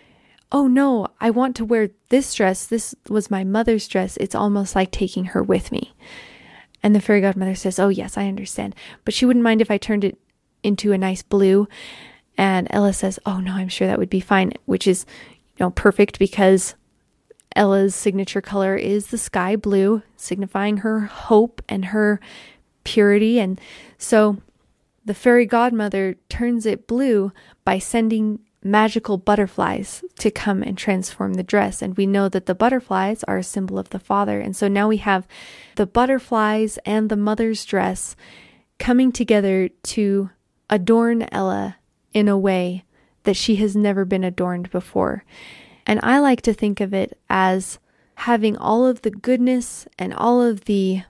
"Oh no, I want to wear this dress. This was my mother's dress. It's almost like taking her with me." And the fairy godmother says, "Oh yes, I understand. But she wouldn't mind if I turned it into a nice blue." And Ella says, "Oh no, I'm sure that would be fine," which is, you know, perfect, because Ella's signature color is the sky blue, signifying her hope and her purity. And so the fairy godmother turns it blue by sending magical butterflies to come and transform the dress. And we know that the butterflies are a symbol of the father. And so now we have the butterflies and the mother's dress coming together to adorn Ella in a way that she has never been adorned before. And I like to think of it as having all of the goodness and all of the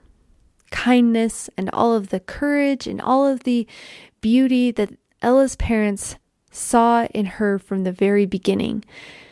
kindness and all of the courage and all of the beauty that Ella's parents saw in her from the very beginning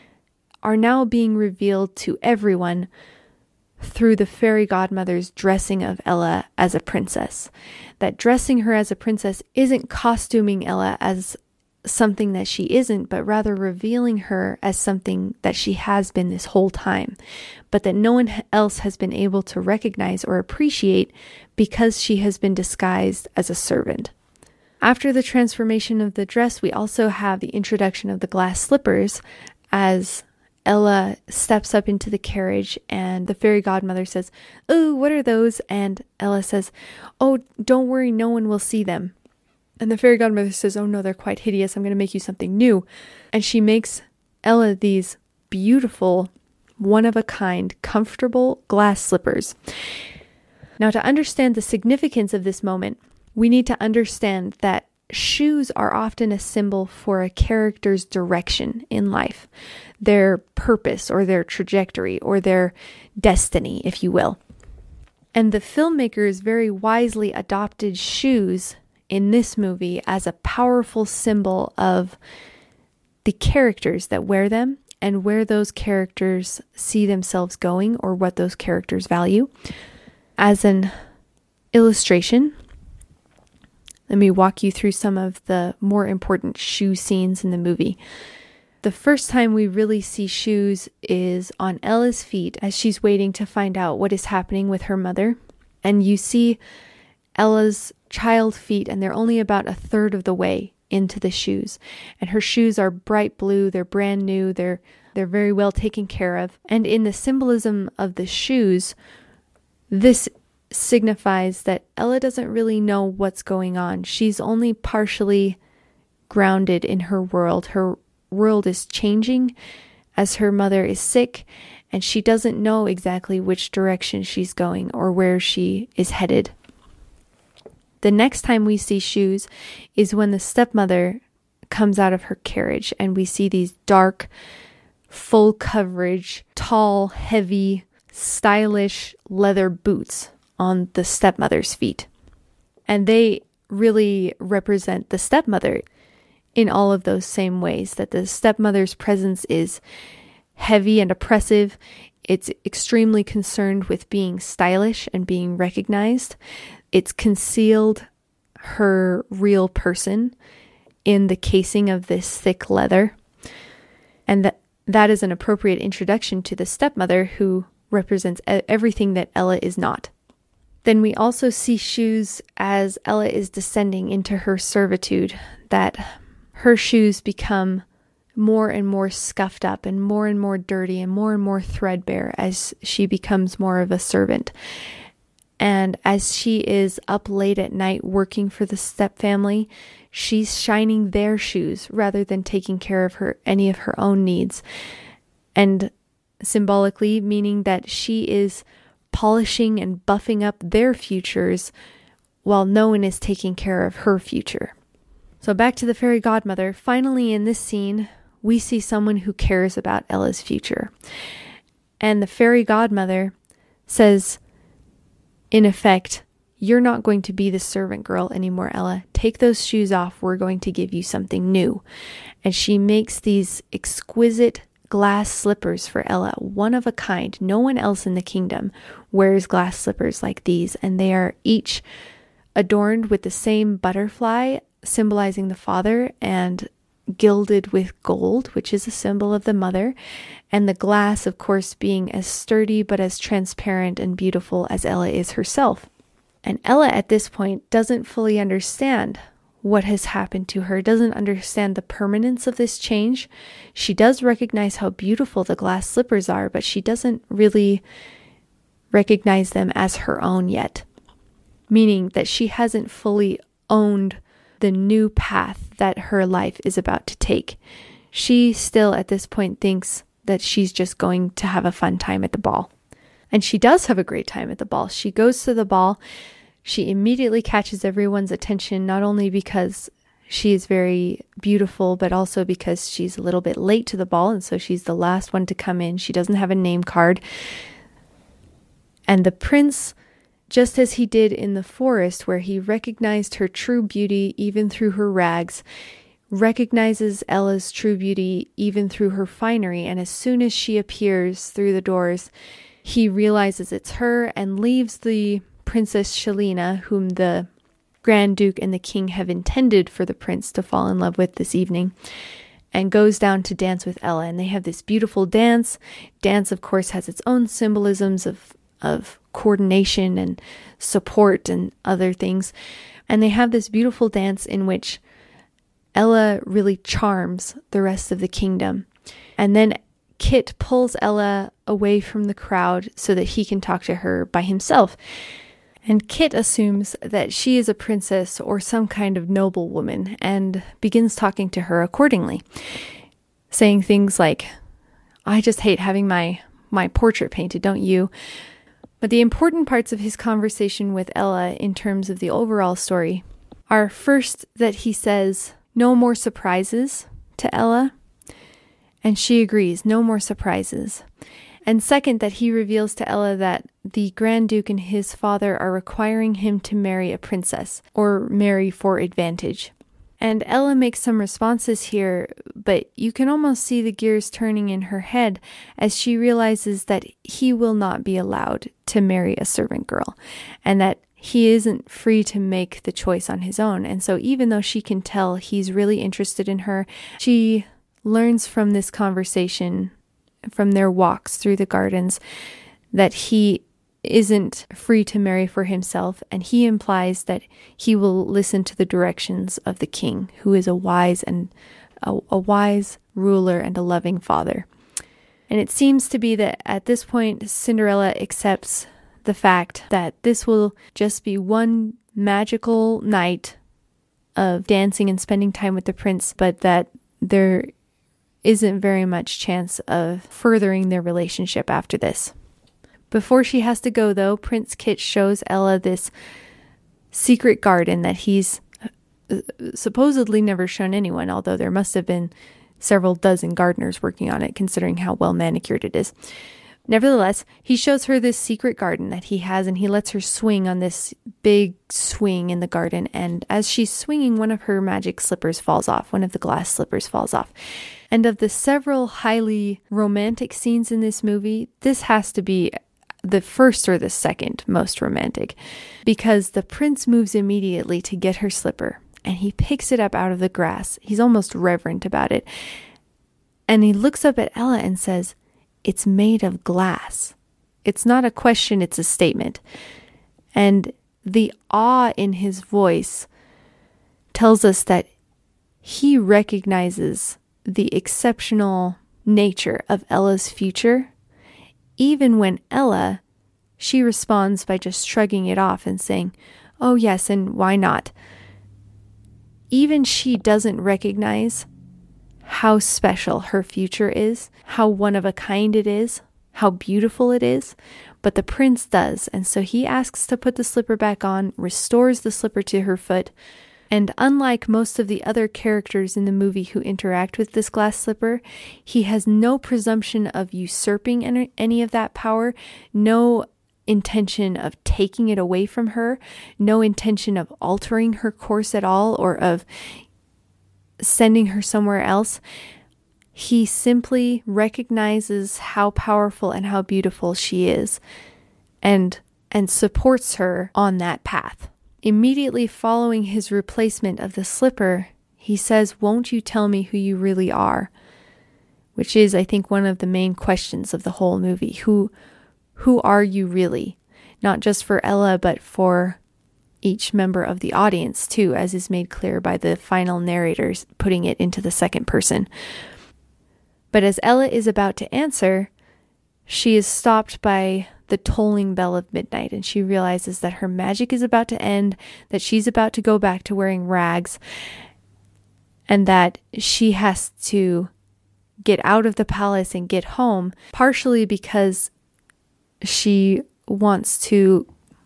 are now being revealed to everyone through the fairy godmother's dressing of Ella as a princess. That dressing her as a princess isn't costuming Ella as something that she isn't, but rather revealing her as something that she has been this whole time, but that no one else has been able to recognize or appreciate because she has been disguised as a servant. After the transformation of the dress, we also have the introduction of the glass slippers as Ella steps up into the carriage and the fairy godmother says, "Oh, what are those?" And Ella says, "Oh, don't worry, no one will see them." And the fairy godmother says, "Oh no, they're quite hideous. I'm going to make you something new." And she makes Ella these beautiful, one-of-a-kind, comfortable glass slippers. Now, to understand the significance of this moment, we need to understand that shoes are often a symbol for a character's direction in life, their purpose or their trajectory or their destiny, if you will. And the filmmakers very wisely adopted shoes in this movie as a powerful symbol of the characters that wear them and where those characters see themselves going or what those characters value. As an illustration, let me walk you through some of the more important shoe scenes in the movie. The first time we really see shoes is on Ella's feet as she's waiting to find out what is happening with her mother. And you see Ella's child feet, and they're only about a third of the way into the shoes. And her shoes are bright blue, they're brand new, they're they're very well taken care of. And in the symbolism of the shoes, this signifies that Ella doesn't really know what's going on. She's only partially grounded in her world. Her world is changing as her mother is sick, and she doesn't know exactly which direction she's going or where she is headed. The next time we see shoes is when the stepmother comes out of her carriage, and we see these dark, full coverage, tall, heavy, stylish leather boots on the stepmother's feet. And they really represent the stepmother in all of those same ways, that the stepmother's presence is heavy and oppressive. It's extremely concerned with being stylish and being recognized. It's concealed her real person in the casing of this thick leather. And that that is an appropriate introduction to the stepmother, who represents everything that Ella is not. Then we also see shoes as Ella is descending into her servitude, that her shoes become more and more scuffed up and more and more dirty and more and more threadbare as she becomes more of a servant. And as she is up late at night working for the stepfamily, she's shining their shoes rather than taking care of her any of her own needs. And symbolically meaning that she is polishing and buffing up their futures while no one is taking care of her future. So back to the fairy godmother. Finally, in this scene, we see someone who cares about Ella's future. And the fairy godmother says, in effect, "You're not going to be the servant girl anymore, Ella. Take those shoes off. We're going to give you something new." And she makes these exquisite glass slippers for Ella, one of a kind. No one else in the kingdom wears glass slippers like these, and they are each adorned with the same butterfly symbolizing the father and gilded with gold, which is a symbol of the mother, and the glass, of course, being as sturdy but as transparent and beautiful as Ella is herself. And Ella at this point doesn't fully understand what has happened to her, doesn't understand the permanence of this change. She does recognize how beautiful the glass slippers are, but she doesn't really recognize them as her own yet, meaning that she hasn't fully owned the new path that her life is about to take. She still at this point thinks that she's just going to have a fun time at the ball. And she does have a great time at the ball. She goes to the ball. She immediately catches everyone's attention, not only because she is very beautiful, but also because she's a little bit late to the ball, and so she's the last one to come in. She doesn't have a name card. And the prince, just as he did in the forest, where he recognized her true beauty even through her rags, recognizes Ella's true beauty even through her finery, and as soon as she appears through the doors, he realizes it's her and leaves the Princess Shelina, whom the Grand Duke and the King have intended for the prince to fall in love with this evening, and goes down to dance with Ella. And they have this beautiful dance. Dance, of course, has its own symbolisms of, of coordination and support and other things. And they have this beautiful dance in which Ella really charms the rest of the kingdom. And then Kit pulls Ella away from the crowd so that he can talk to her by himself. And Kit assumes that she is a princess or some kind of noble woman and begins talking to her accordingly, saying things like, "I just hate having my, my portrait painted, don't you?" But the important parts of his conversation with Ella in terms of the overall story are first that he says, "No more surprises," to Ella. And she agrees, no more surprises. And second, that he reveals to Ella that the Grand Duke and his father are requiring him to marry a princess, or marry for advantage. And Ella makes some responses here, but you can almost see the gears turning in her head as she realizes that he will not be allowed to marry a servant girl, and that he isn't free to make the choice on his own. And so even though she can tell he's really interested in her, she learns from this conversation, from their walks through the gardens, that he isn't free to marry for himself, and he implies that he will listen to the directions of the king, who is a wise and a, a wise ruler and a loving father. And it seems to be that at this point, Cinderella accepts the fact that this will just be one magical night of dancing and spending time with the prince, but that there isn't very much chance of furthering their relationship after this. Before she has to go, though, Prince Kit shows Ella this secret garden that he's supposedly never shown anyone, although there must have been several dozen gardeners working on it, considering how well manicured it is. Nevertheless, he shows her this secret garden that he has, and he lets her swing on this big swing in the garden. And as she's swinging, one of her magic slippers falls off. One of the glass slippers falls off. And of the several highly romantic scenes in this movie, this has to be the first or the second most romantic, because the prince moves immediately to get her slipper and he picks it up out of the grass. He's almost reverent about it. And he looks up at Ella and says, "It's made of glass." It's not a question, it's a statement. And the awe in his voice tells us that he recognizes the exceptional nature of Ella's future, even when Ella, she responds by just shrugging it off and saying, "Oh yes, and why not?" Even she doesn't recognize how special her future is, how one of a kind it is, how beautiful it is, but the prince does. And so he asks to put the slipper back on, restores the slipper to her foot, and unlike most of the other characters in the movie who interact with this glass slipper, he has no presumption of usurping any of that power, no intention of taking it away from her, no intention of altering her course at all or of sending her somewhere else. He simply recognizes how powerful and how beautiful she is and and supports her on that path. Immediately following his replacement of the slipper, he says, "Won't you tell me who you really are?" Which is, I think, one of the main questions of the whole movie. Who who are you really? Not just for Ella, but for each member of the audience too, as is made clear by the final narrators putting it into the second person. But as Ella is about to answer, she is stopped by the tolling bell of midnight, and she realizes that her magic is about to end, that she's about to go back to wearing rags, and that she has to get out of the palace and get home, partially because she wants to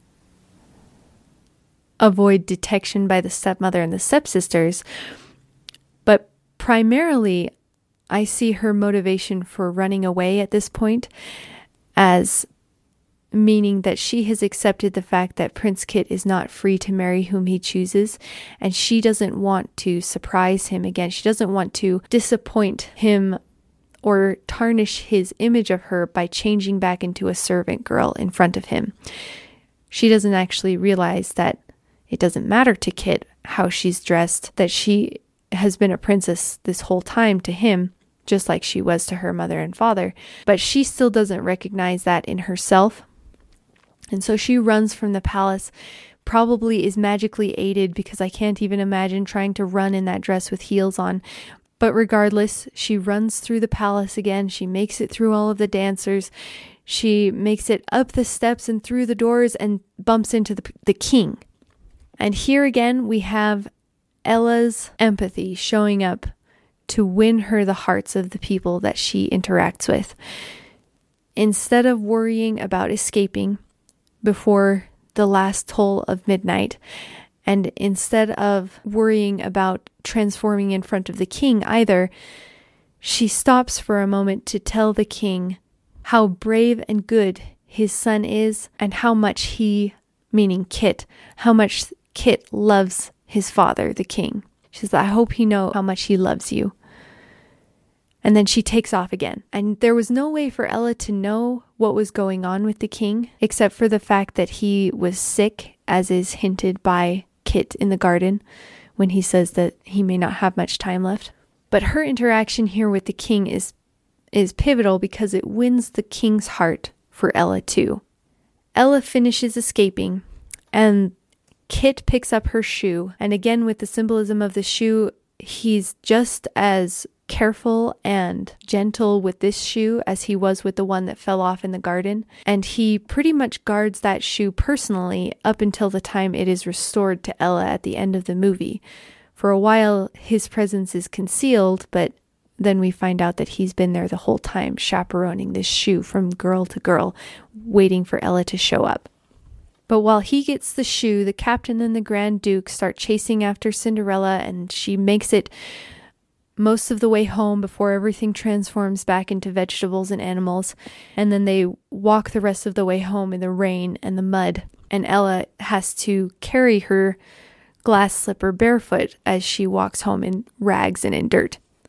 avoid detection by the stepmother and the stepsisters, but primarily I see her motivation for running away at this point as meaning that she has accepted the fact that Prince Kit is not free to marry whom he chooses, and she doesn't want to surprise him again. She doesn't want to disappoint him or tarnish his image of her by changing back into a servant girl in front of him. She doesn't actually realize that it doesn't matter to Kit how she's dressed, that she has been a princess this whole time to him, just like she was to her mother and father. But she still doesn't recognize that in herself. And so she runs from the palace, probably is magically aided, because I can't even imagine trying to run in that dress with heels on. But regardless, she runs through the palace again. She makes it through all of the dancers. She makes it up the steps and through the doors and bumps into the, the king. And here again, we have Ella's empathy showing up to win her the hearts of the people that she interacts with. Instead of worrying about escaping before the last toll of midnight, and instead of worrying about transforming in front of the king either, she stops for a moment to tell the king how brave and good his son is, and how much he, meaning Kit, how much Kit loves his father, the king. She says, "I hope he knows how much he loves you." And then she takes off again. And there was no way for Ella to know what was going on with the king, except for the fact that he was sick, as is hinted by Kit in the garden, when he says that he may not have much time left. But her interaction here with the king is is pivotal because it wins the king's heart for Ella too. Ella finishes escaping, and Kit picks up her shoe. And again, with the symbolism of the shoe, he's just as careful and gentle with this shoe as he was with the one that fell off in the garden. And he pretty much guards that shoe personally up until the time it is restored to Ella at the end of the movie. For a while, his presence is concealed, but then we find out that he's been there the whole time, chaperoning this shoe from girl to girl, waiting for Ella to show up. But while he gets the shoe, the captain and the Grand Duke start chasing after Cinderella, and she makes it most of the way home before everything transforms back into vegetables and animals. And then they walk the rest of the way home in the rain and the mud, and Ella has to carry her glass slipper barefoot as she walks home in rags and in dirt.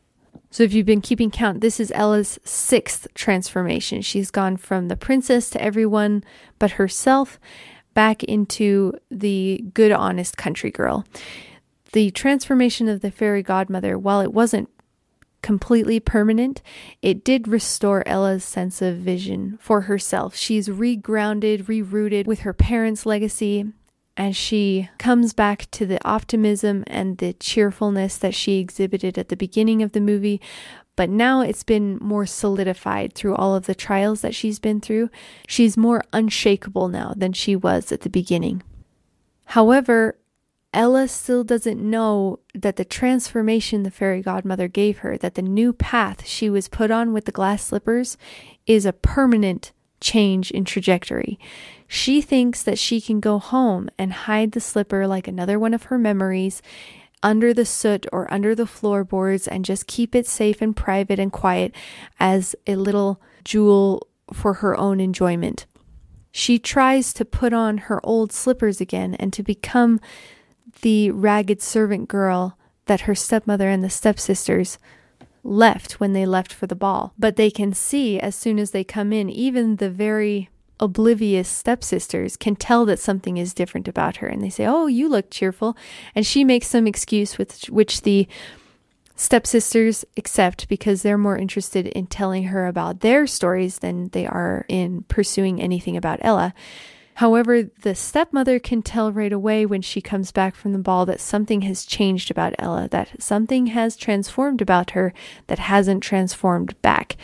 So if you've been keeping count, this is Ella's sixth transformation. She's gone from the princess to everyone but herself, back into the good, honest country girl. The transformation of the fairy godmother, while it wasn't completely permanent, it did restore Ella's sense of vision for herself. She's regrounded, rerooted with her parents' legacy, and she comes back to the optimism and the cheerfulness that she exhibited at the beginning of the movie. But now it's been more solidified through all of the trials that she's been through. She's more unshakable now than she was at the beginning. However, Ella still doesn't know that the transformation the fairy godmother gave her, that the new path she was put on with the glass slippers, is a permanent change in trajectory. She thinks that she can go home and hide the slipper like another one of her memories under the soot or under the floorboards and just keep it safe and private and quiet as a little jewel for her own enjoyment. She tries to put on her old slippers again and to become the ragged servant girl that her stepmother and the stepsisters left when they left for the ball. But they can see as soon as they come in, even the very oblivious stepsisters can tell that something is different about her. And they say, "Oh, you look cheerful." And she makes some excuse with which the stepsisters accept because they're more interested in telling her about their stories than they are in pursuing anything about Ella. However, the stepmother can tell right away when she comes back from the ball that something has changed about Ella, that something has transformed about her that hasn't transformed back.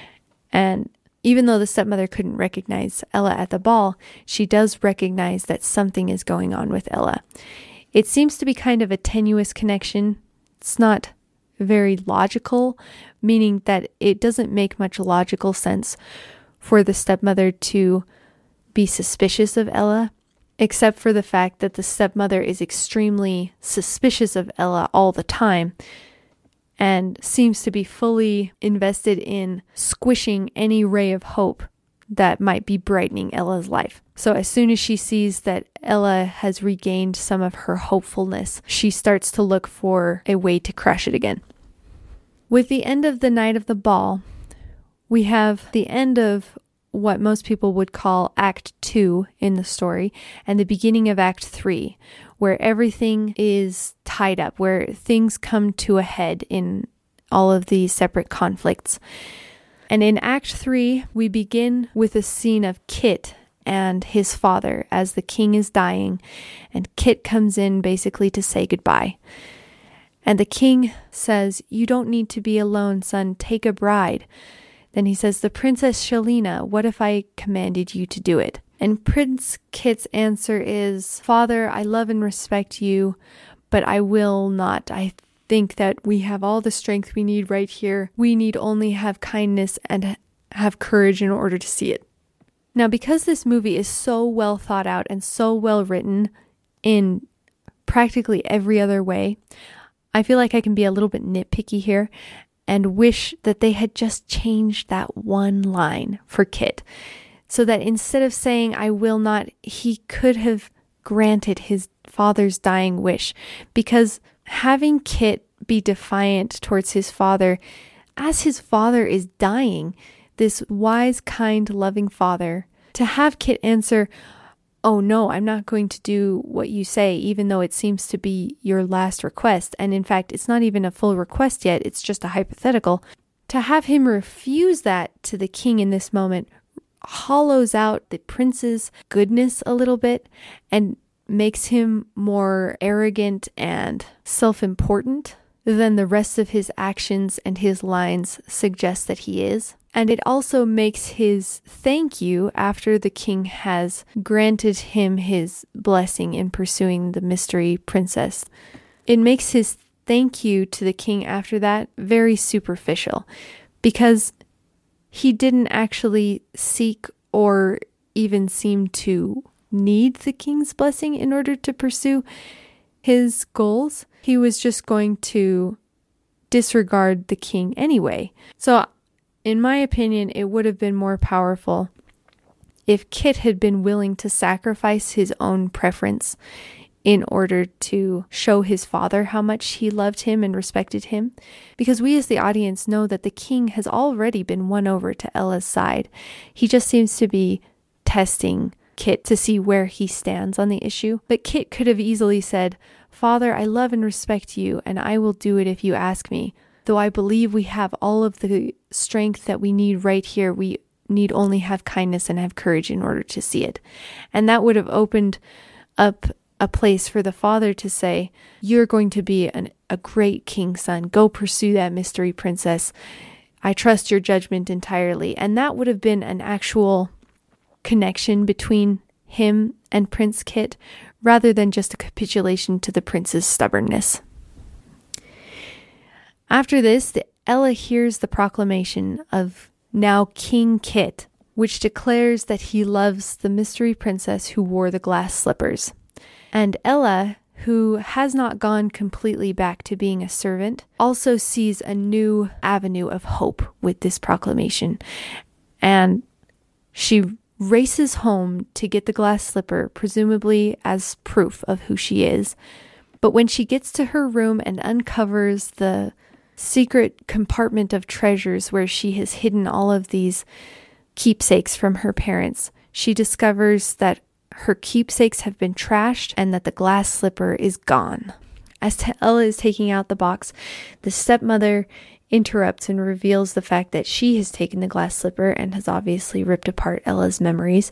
And even though the stepmother couldn't recognize Ella at the ball, she does recognize that something is going on with Ella. It seems to be kind of a tenuous connection. It's not very logical, meaning that it doesn't make much logical sense for the stepmother to be suspicious of Ella, except for the fact that the stepmother is extremely suspicious of Ella all the time and seems to be fully invested in squishing any ray of hope that might be brightening Ella's life. So as soon as she sees that Ella has regained some of her hopefulness, she starts to look for a way to crush it again. With the end of the night of the ball, we have the end of what most people would call Act Two in the story, and the beginning of Act Three, where everything is tied up, where things come to a head in all of the separate conflicts. And in Act Three, we begin with a scene of Kit and his father as the king is dying, and Kit comes in basically to say goodbye. And the king says, "You don't need to be alone, son. Take a bride." Then he says, "The Princess Shalina, what if I commanded you to do it?" And Prince Kit's answer is, "Father, I love and respect you, but I will not. I think that we have all the strength we need right here. We need only have kindness and have courage in order to see it." Now, because this movie is so well thought out and so well written in practically every other way, I feel like I can be a little bit nitpicky here and wish that they had just changed that one line for Kit, so that instead of saying, "I will not," he could have granted his father's dying wish. Because having Kit be defiant towards his father, as his father is dying, this wise, kind, loving father, to have Kit answer, "Oh no, I'm not going to do what you say, even though it seems to be your last request." And in fact, it's not even a full request yet, it's just a hypothetical. To have him refuse that to the king in this moment hollows out the prince's goodness a little bit and makes him more arrogant and self-important than the rest of his actions and his lines suggest that he is. And it also makes his thank you after the king has granted him his blessing in pursuing the mystery princess. It makes his thank you to the king after that very superficial, because he didn't actually seek or even seem to need the king's blessing in order to pursue his goals. He was just going to disregard the king anyway. So in my opinion, it would have been more powerful if Kit had been willing to sacrifice his own preference in order to show his father how much he loved him and respected him. Because we as the audience know that the king has already been won over to Ella's side. He just seems to be testing Kit to see where he stands on the issue. But Kit could have easily said, "Father, I love and respect you, and I will do it if you ask me. Though I believe we have all of the strength that we need right here, we need only have kindness and have courage in order to see it." And that would have opened up a place for the father to say, "You're going to be an, a great king's son. Go pursue that mystery princess. I trust your judgment entirely." And that would have been an actual connection between him and Prince Kit, rather than just a capitulation to the prince's stubbornness. After this, the Ella hears the proclamation of now King Kit, which declares that he loves the mystery princess who wore the glass slippers. And Ella, who has not gone completely back to being a servant, also sees a new avenue of hope with this proclamation. And she races home to get the glass slipper, presumably as proof of who she is. But when she gets to her room and uncovers the secret compartment of treasures where she has hidden all of these keepsakes from her parents, she discovers that her keepsakes have been trashed and that the glass slipper is gone. As Ella is taking out the box, the stepmother interrupts and reveals the fact that she has taken the glass slipper and has obviously ripped apart Ella's memories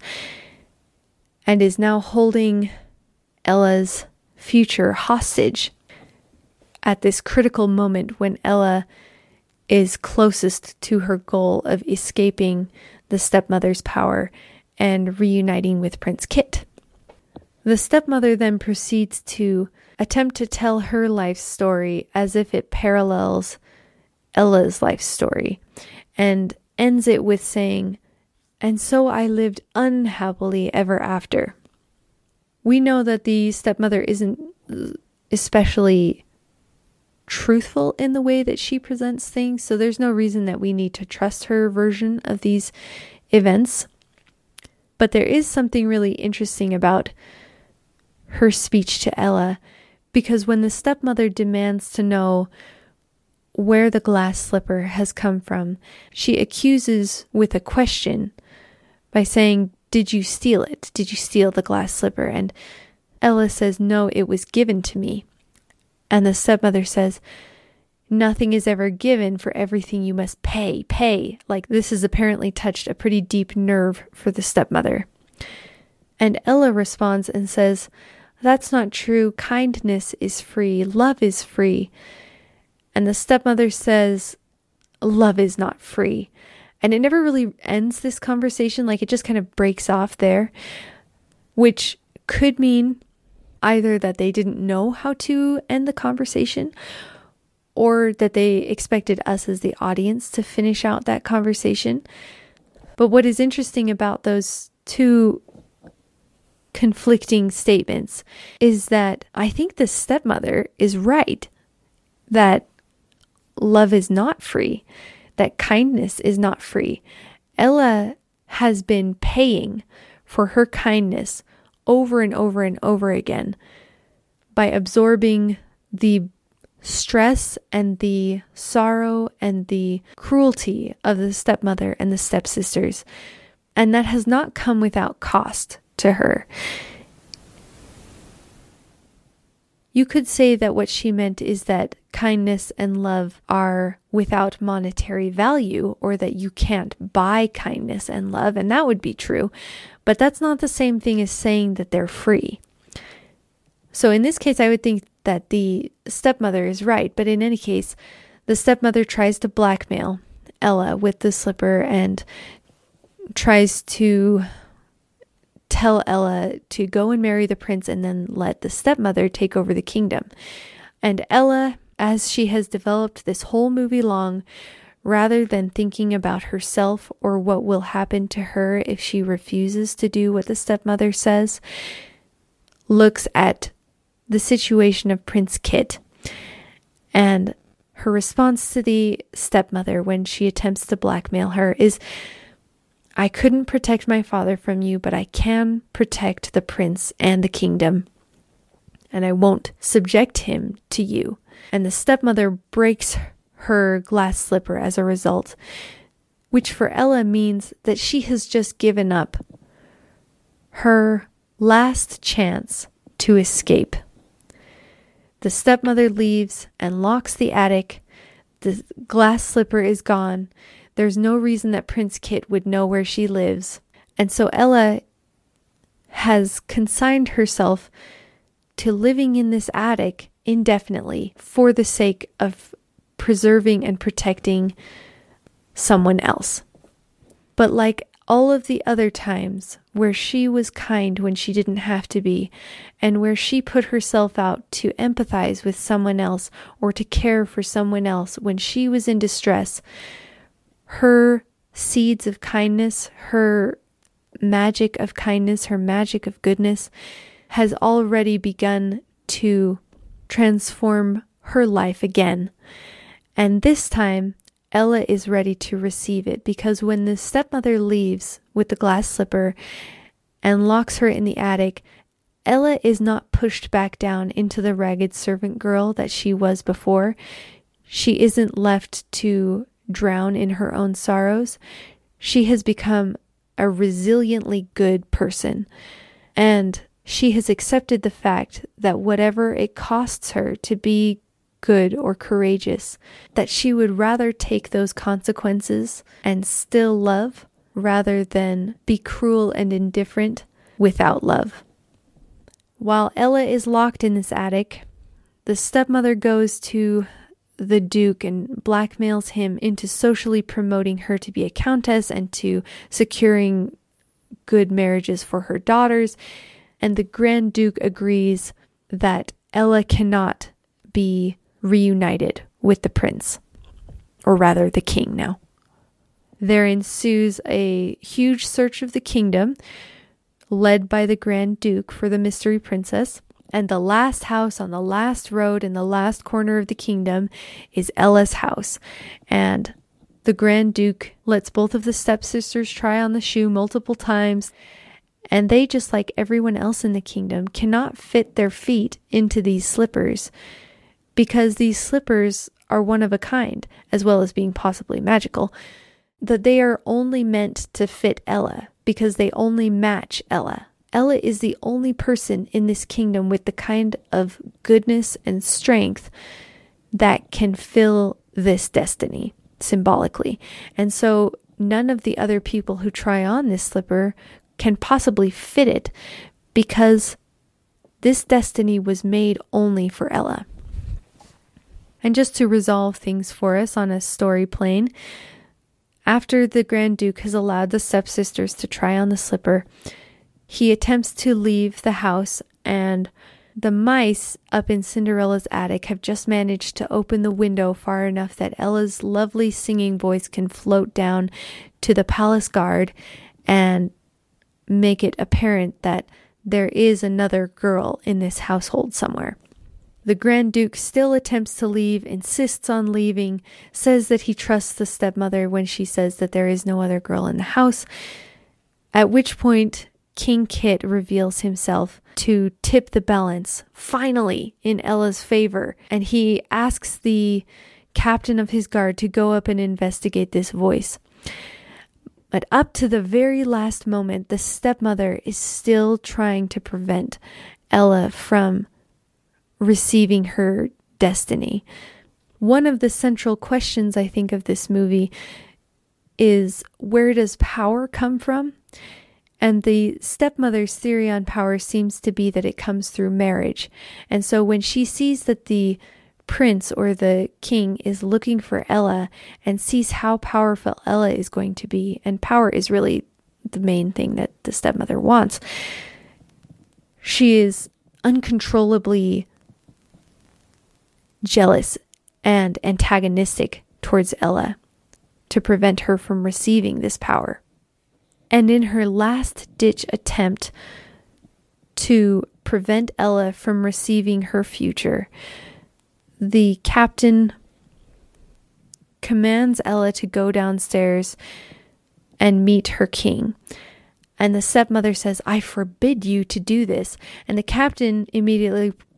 and is now holding Ella's future hostage at this critical moment when Ella is closest to her goal of escaping the stepmother's power and reuniting with Prince Kit. The stepmother then proceeds to attempt to tell her life story as if it parallels Ella's life story, and ends it with saying, "And so I lived unhappily ever after." We know that the stepmother isn't especially truthful in the way that she presents things, so there's no reason that we need to trust her version of these events. But there is something really interesting about her speech to Ella, because when the stepmother demands to know where the glass slipper has come from, she accuses with a question by saying, "Did you steal it? Did you steal the glass slipper?" And Ella says, "No, it was given to me." And the stepmother says, "Nothing is ever given, for everything you must pay, pay." Like, this has apparently touched a pretty deep nerve for the stepmother. And Ella responds and says, "That's not true. Kindness is free. Love is free." And the stepmother says, "Love is not free." And it never really ends this conversation. Like, it just kind of breaks off there, which could mean either that they didn't know how to end the conversation, or that they expected us as the audience to finish out that conversation. But what is interesting about those two conflicting statements is that I think the stepmother is right, that love is not free, that kindness is not free. Ella has been paying for her kindness over and over and over again by absorbing the stress and the sorrow and the cruelty of the stepmother and the stepsisters. And that has not come without cost to her. You could say that what she meant is that kindness and love are without monetary value, or that you can't buy kindness and love, and that would be true. But that's not the same thing as saying that they're free. So in this case, I would think that the stepmother is right, but in any case, the stepmother tries to blackmail Ella with the slipper and tries to tell Ella to go and marry the prince and then let the stepmother take over the kingdom. And Ella, as she has developed this whole movie long, rather than thinking about herself or what will happen to her if she refuses to do what the stepmother says, looks at the situation of Prince Kit. And her response to the stepmother when she attempts to blackmail her is, "I couldn't protect my father from you, but I can protect the prince and the kingdom." and I won't subject him to you. And the stepmother breaks her glass slipper as a result, which for Ella means that she has just given up her last chance to escape. The stepmother leaves and locks the attic. The glass slipper is gone. There's no reason that Prince Kit would know where she lives. And so Ella has consigned herself to living in this attic indefinitely for the sake of preserving and protecting someone else. But like all of the other times where she was kind when she didn't have to be, and where she put herself out to empathize with someone else or to care for someone else when she was in distress, her seeds of kindness, her magic of kindness, her magic of goodness has already begun to transform her life again. And this time, Ella is ready to receive it, because when the stepmother leaves with the glass slipper and locks her in the attic, Ella is not pushed back down into the ragged servant girl that she was before. She isn't left to drown in her own sorrows. She has become a resiliently good person, and she has accepted the fact that whatever it costs her to be good or courageous, that she would rather take those consequences and still love rather than be cruel and indifferent without love. While Ella is locked in this attic, the stepmother goes to the Duke and blackmails him into socially promoting her to be a countess and to securing good marriages for her daughters. And the Grand Duke agrees that Ella cannot be reunited with the prince, or rather the king now. There ensues a huge search of the kingdom, led by the Grand Duke for the mystery princess, and the last house on the last road in the last corner of the kingdom is Ella's house. And the Grand Duke lets both of the stepsisters try on the shoe multiple times, and they, just like everyone else in the kingdom, cannot fit their feet into these slippers, because these slippers are one of a kind, as well as being possibly magical, that they are only meant to fit Ella, because they only match Ella. Ella is the only person in this kingdom with the kind of goodness and strength that can fill this destiny symbolically. And so none of the other people who try on this slipper can possibly fit it, because this destiny was made only for Ella. And just to resolve things for us on a story plane, after the Grand Duke has allowed the stepsisters to try on the slipper, he attempts to leave the house, and the mice up in Cinderella's attic have just managed to open the window far enough that Ella's lovely singing voice can float down to the palace guard and make it apparent that there is another girl in this household somewhere. The Grand Duke still attempts to leave, insists on leaving, says that he trusts the stepmother when she says that there is no other girl in the house, at which point King Kit reveals himself to tip the balance, finally, in Ella's favor, and he asks the captain of his guard to go up and investigate this voice. But up to the very last moment, the stepmother is still trying to prevent Ella from receiving her destiny. One of the central questions, I think, of this movie is, where does power come from? And the stepmother's theory on power seems to be that it comes through marriage. And so when she sees that the prince or the king is looking for Ella and sees how powerful Ella is going to be, and power is really the main thing that the stepmother wants, she is uncontrollably jealous and antagonistic towards Ella to prevent her from receiving this power. And in her last-ditch attempt to prevent Ella from receiving her future, the captain commands Ella to go downstairs and meet her king. And the stepmother says, "I forbid you to do this." And the captain immediately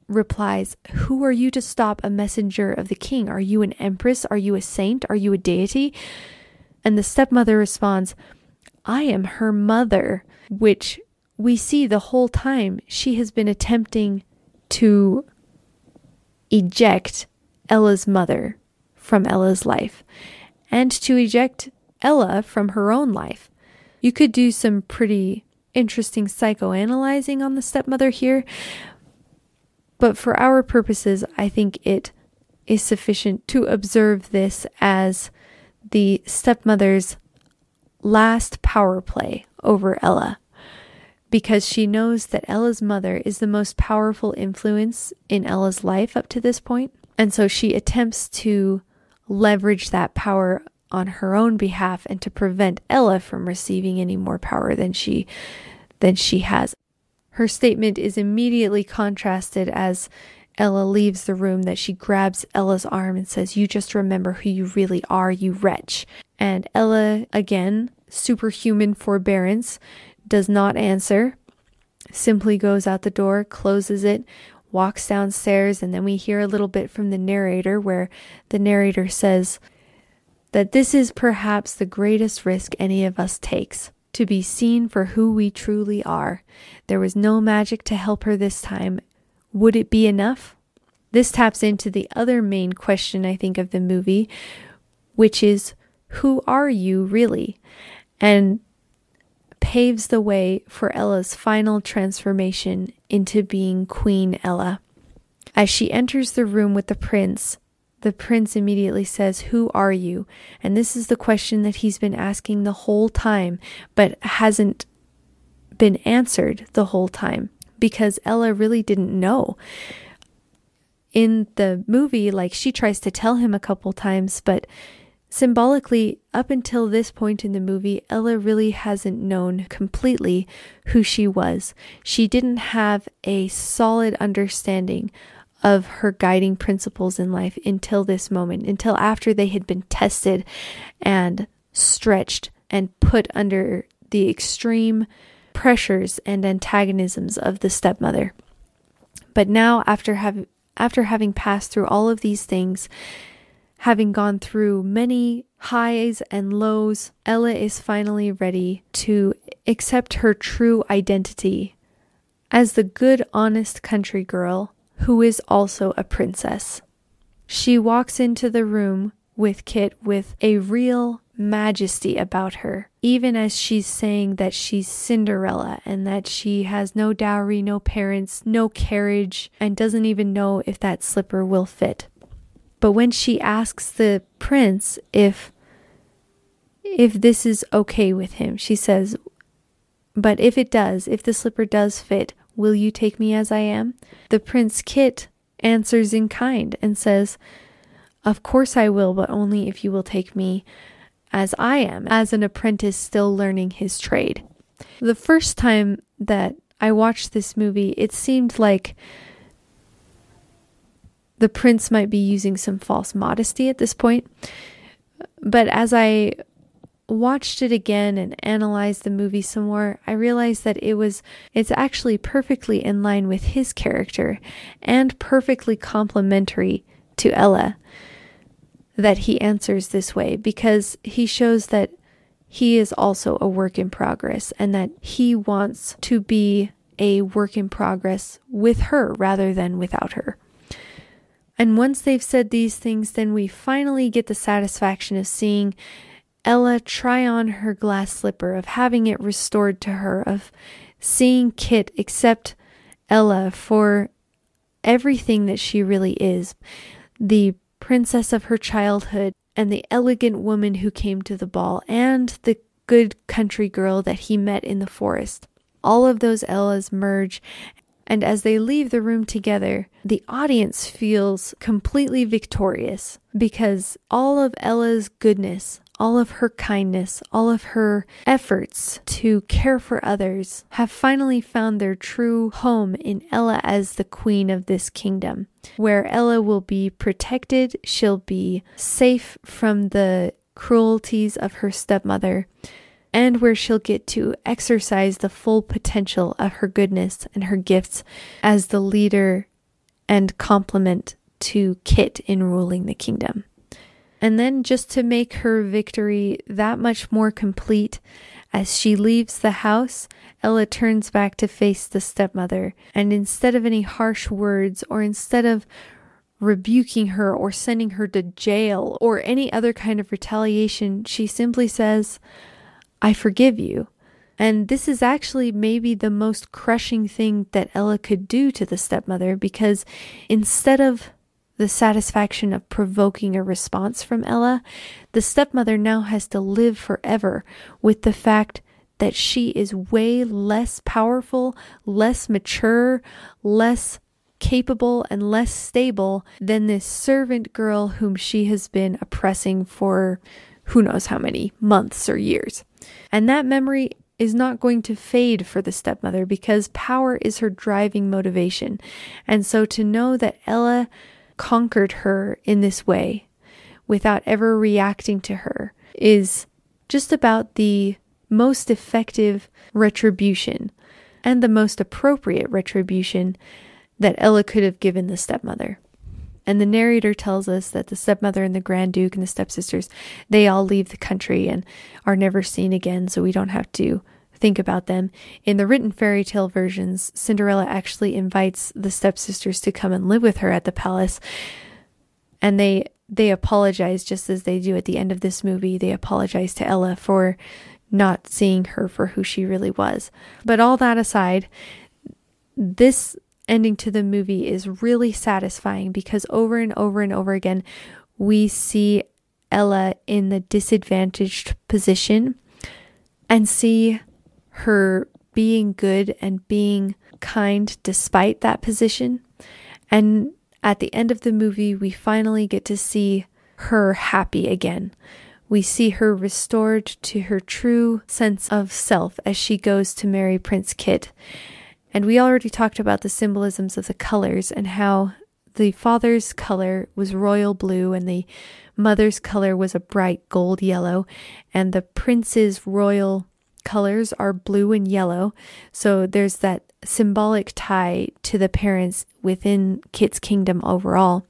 replies, "Who are you to stop a messenger of the king? Are you an empress? Are you a saint? Are you a deity?" And the stepmother responds, "I am her mother," which we see the whole time she has been attempting to eject Ella's mother from Ella's life and to eject Ella from her own life. You could do some pretty interesting psychoanalyzing on the stepmother here, but for our purposes, I think it is sufficient to observe this as the stepmother's last power play over Ella, because she knows that Ella's mother is the most powerful influence in Ella's life up to this point, and so she attempts to leverage that power on her own behalf and to prevent Ella from receiving any more power than she than she has. Her statement is immediately contrasted as Ella leaves the room, that she grabs Ella's arm and says, "You just remember who you really are, you wretch." And Ella, again, superhuman forbearance, does not answer, simply goes out the door, closes it, walks downstairs, and then we hear a little bit from the narrator where the narrator says that this is perhaps the greatest risk any of us takes, to be seen for who we truly are. There was no magic to help her this time. Would it be enough? This taps into the other main question, I think, of the movie, which is, who are you really? And paves the way for Ella's final transformation into being Queen Ella. As she enters the room with the prince, the prince immediately says, "Who are you?" And this is the question that he's been asking the whole time, but hasn't been answered the whole time, because Ella really didn't know. In the movie, like, she tries to tell him a couple times, but symbolically, up until this point in the movie, Ella really hasn't known completely who she was. She didn't have a solid understanding of her guiding principles in life until this moment, until after they had been tested and stretched and put under the extreme pressures and antagonisms of the stepmother. But now, after have, after having passed through all of these things, having gone through many highs and lows, Ella is finally ready to accept her true identity as the good, honest country girl who is also a princess. She walks into the room with Kit with a real majesty about her, even as she's saying that she's Cinderella and that she has no dowry, no parents, no carriage, and doesn't even know if that slipper will fit. But when she asks the prince if if this is okay with him, she says, "But if it does, if the slipper does fit, will you take me as I am?" The Prince Kit answers in kind and says, "Of course I will, but only if you will take me as I am, as an apprentice still learning his trade." The first time that I watched this movie, it seemed like the prince might be using some false modesty at this point. But as I watched it again and analyzed the movie some more, I realized that it was it's actually perfectly in line with his character and perfectly complementary to Ella that he answers this way, because he shows that he is also a work in progress and that he wants to be a work in progress with her rather than without her. And once they've said these things, then we finally get the satisfaction of seeing Ella try on her glass slipper, of having it restored to her, of seeing Kit accept Ella for everything that she really is, the princess of her childhood and the elegant woman who came to the ball and the good country girl that he met in the forest. All of those Ellas merge, and as they leave the room together, the audience feels completely victorious, because all of Ella's goodness, all of her kindness, all of her efforts to care for others have finally found their true home in Ella as the queen of this kingdom, where Ella will be protected, she'll be safe from the cruelties of her stepmother, and where she'll get to exercise the full potential of her goodness and her gifts as the leader and complement to Kit in ruling the kingdom. And then, just to make her victory that much more complete, as she leaves the house, Ella turns back to face the stepmother, and instead of any harsh words, or instead of rebuking her or sending her to jail or any other kind of retaliation, she simply says, "I forgive you." And this is actually maybe the most crushing thing that Ella could do to the stepmother, because instead of the satisfaction of provoking a response from Ella, the stepmother now has to live forever with the fact that she is way less powerful, less mature, less capable, and less stable than this servant girl whom she has been oppressing for who knows how many months or years. And that memory is not going to fade for the stepmother, because power is her driving motivation. And so to know that Ella conquered her in this way without ever reacting to her is just about the most effective retribution and the most appropriate retribution that Ella could have given the stepmother. And the narrator tells us that the stepmother and the Grand Duke and the stepsisters, they all leave the country and are never seen again, so we don't have to think about them. In the written fairy tale versions, Cinderella actually invites the stepsisters to come and live with her at the palace, and they they apologize, just as they do at the end of this movie. They apologize to Ella for not seeing her for who she really was. But all that aside, this ending to the movie is really satisfying, because over and over and over again, we see Ella in the disadvantaged position and see her being good and being kind despite that position. And at the end of the movie, we finally get to see her happy again. We see her restored to her true sense of self as she goes to marry Prince Kit. And we already talked about the symbolisms of the colors and how the father's color was royal blue and the mother's color was a bright gold yellow, and the prince's royal colors are blue and yellow. So there's that symbolic tie to the parents within Kit's kingdom overall.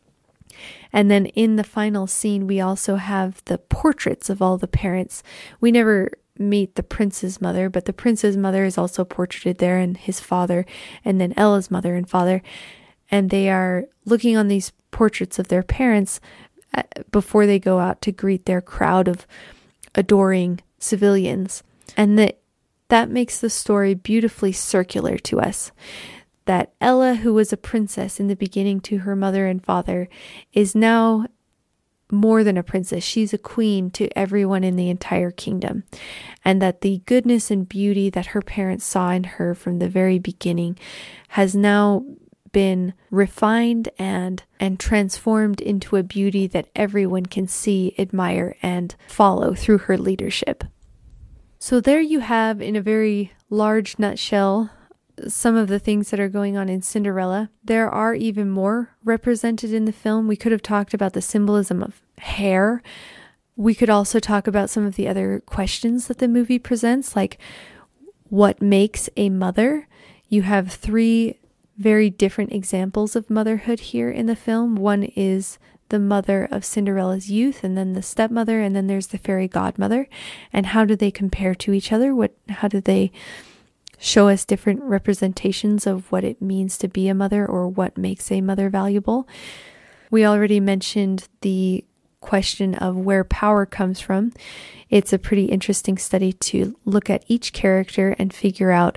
And then in the final scene, we also have the portraits of all the parents. We never meet the prince's mother, but the prince's mother is also portraited there, and his father, and then Ella's mother and father. And they are looking on these portraits of their parents before they go out to greet their crowd of adoring civilians. And that that makes the story beautifully circular to us. That Ella, who was a princess in the beginning to her mother and father, is now more than a princess. She's a queen to everyone in the entire kingdom. And that the goodness and beauty that her parents saw in her from the very beginning has now been refined and and transformed into a beauty that everyone can see, admire, and follow through her leadership. So there you have, in a very large nutshell, some of the things that are going on in Cinderella. There are even more represented in the film. We could have talked about the symbolism of hair. We could also talk about some of the other questions that the movie presents, like what makes a mother? You have three very different examples of motherhood here in the film. One is the mother of Cinderella's youth, and then the stepmother, and then there's the fairy godmother. And how do they compare to each other? What, how do they show us different representations of what it means to be a mother, or what makes a mother valuable? We already mentioned the question of where power comes from. It's a pretty interesting study to look at each character and figure out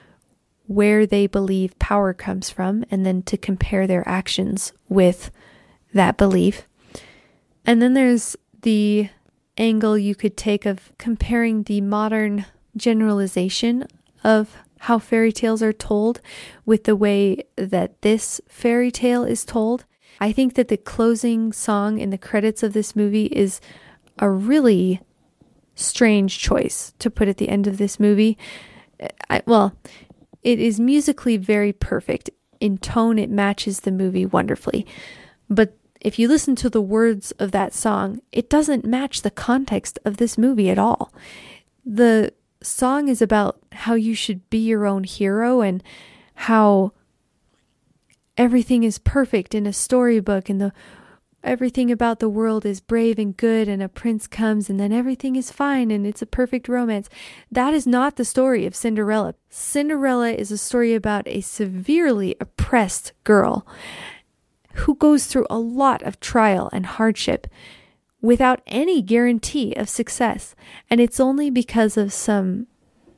where they believe power comes from, and then to compare their actions with that belief. And then there's the angle you could take of comparing the modern generalization of how fairy tales are told with the way that this fairy tale is told. I think that the closing song in the credits of this movie is a really strange choice to put at the end of this movie. I, well, it is musically very perfect. In tone, it matches the movie wonderfully. But if you listen to the words of that song, it doesn't match the context of this movie at all. The song is about how you should be your own hero and how everything is perfect in a storybook and the everything about the world is brave and good and a prince comes and then everything is fine and it's a perfect romance. That is not the story of Cinderella. Cinderella is a story about a severely oppressed girl who goes through a lot of trial and hardship without any guarantee of success. And it's only because of some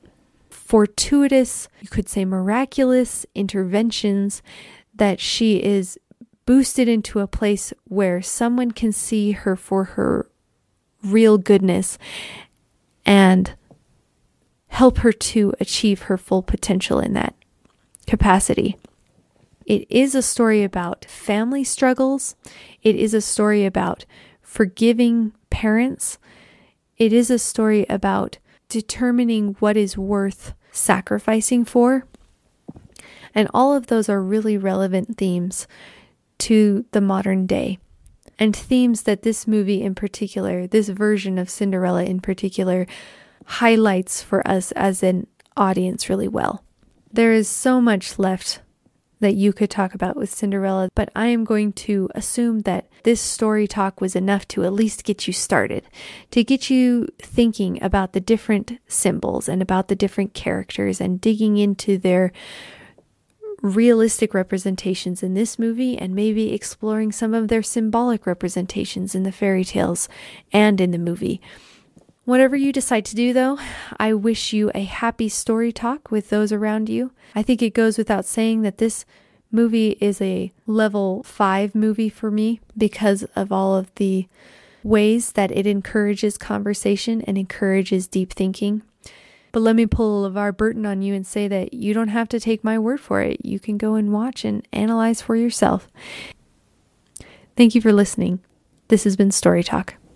fortuitous, you could say miraculous interventions that she is boosted into a place where someone can see her for her real goodness and help her to achieve her full potential in that capacity. It is a story about family struggles. It is a story about forgiving parents. It is a story about determining what is worth sacrificing for. And all of those are really relevant themes to the modern day, and themes that this movie in particular, this version of Cinderella in particular, highlights for us as an audience really well. There is so much left that you could talk about with Cinderella, but I am going to assume that this story talk was enough to at least get you started, to get you thinking about the different symbols and about the different characters and digging into their realistic representations in this movie and maybe exploring some of their symbolic representations in the fairy tales and in the movie. Whatever you decide to do, though, I wish you a happy story talk with those around you. I think it goes without saying that this movie is a level five movie for me because of all of the ways that it encourages conversation and encourages deep thinking. But let me pull a LeVar Burton on you and say that you don't have to take my word for it. You can go and watch and analyze for yourself. Thank you for listening. This has been Story Talk.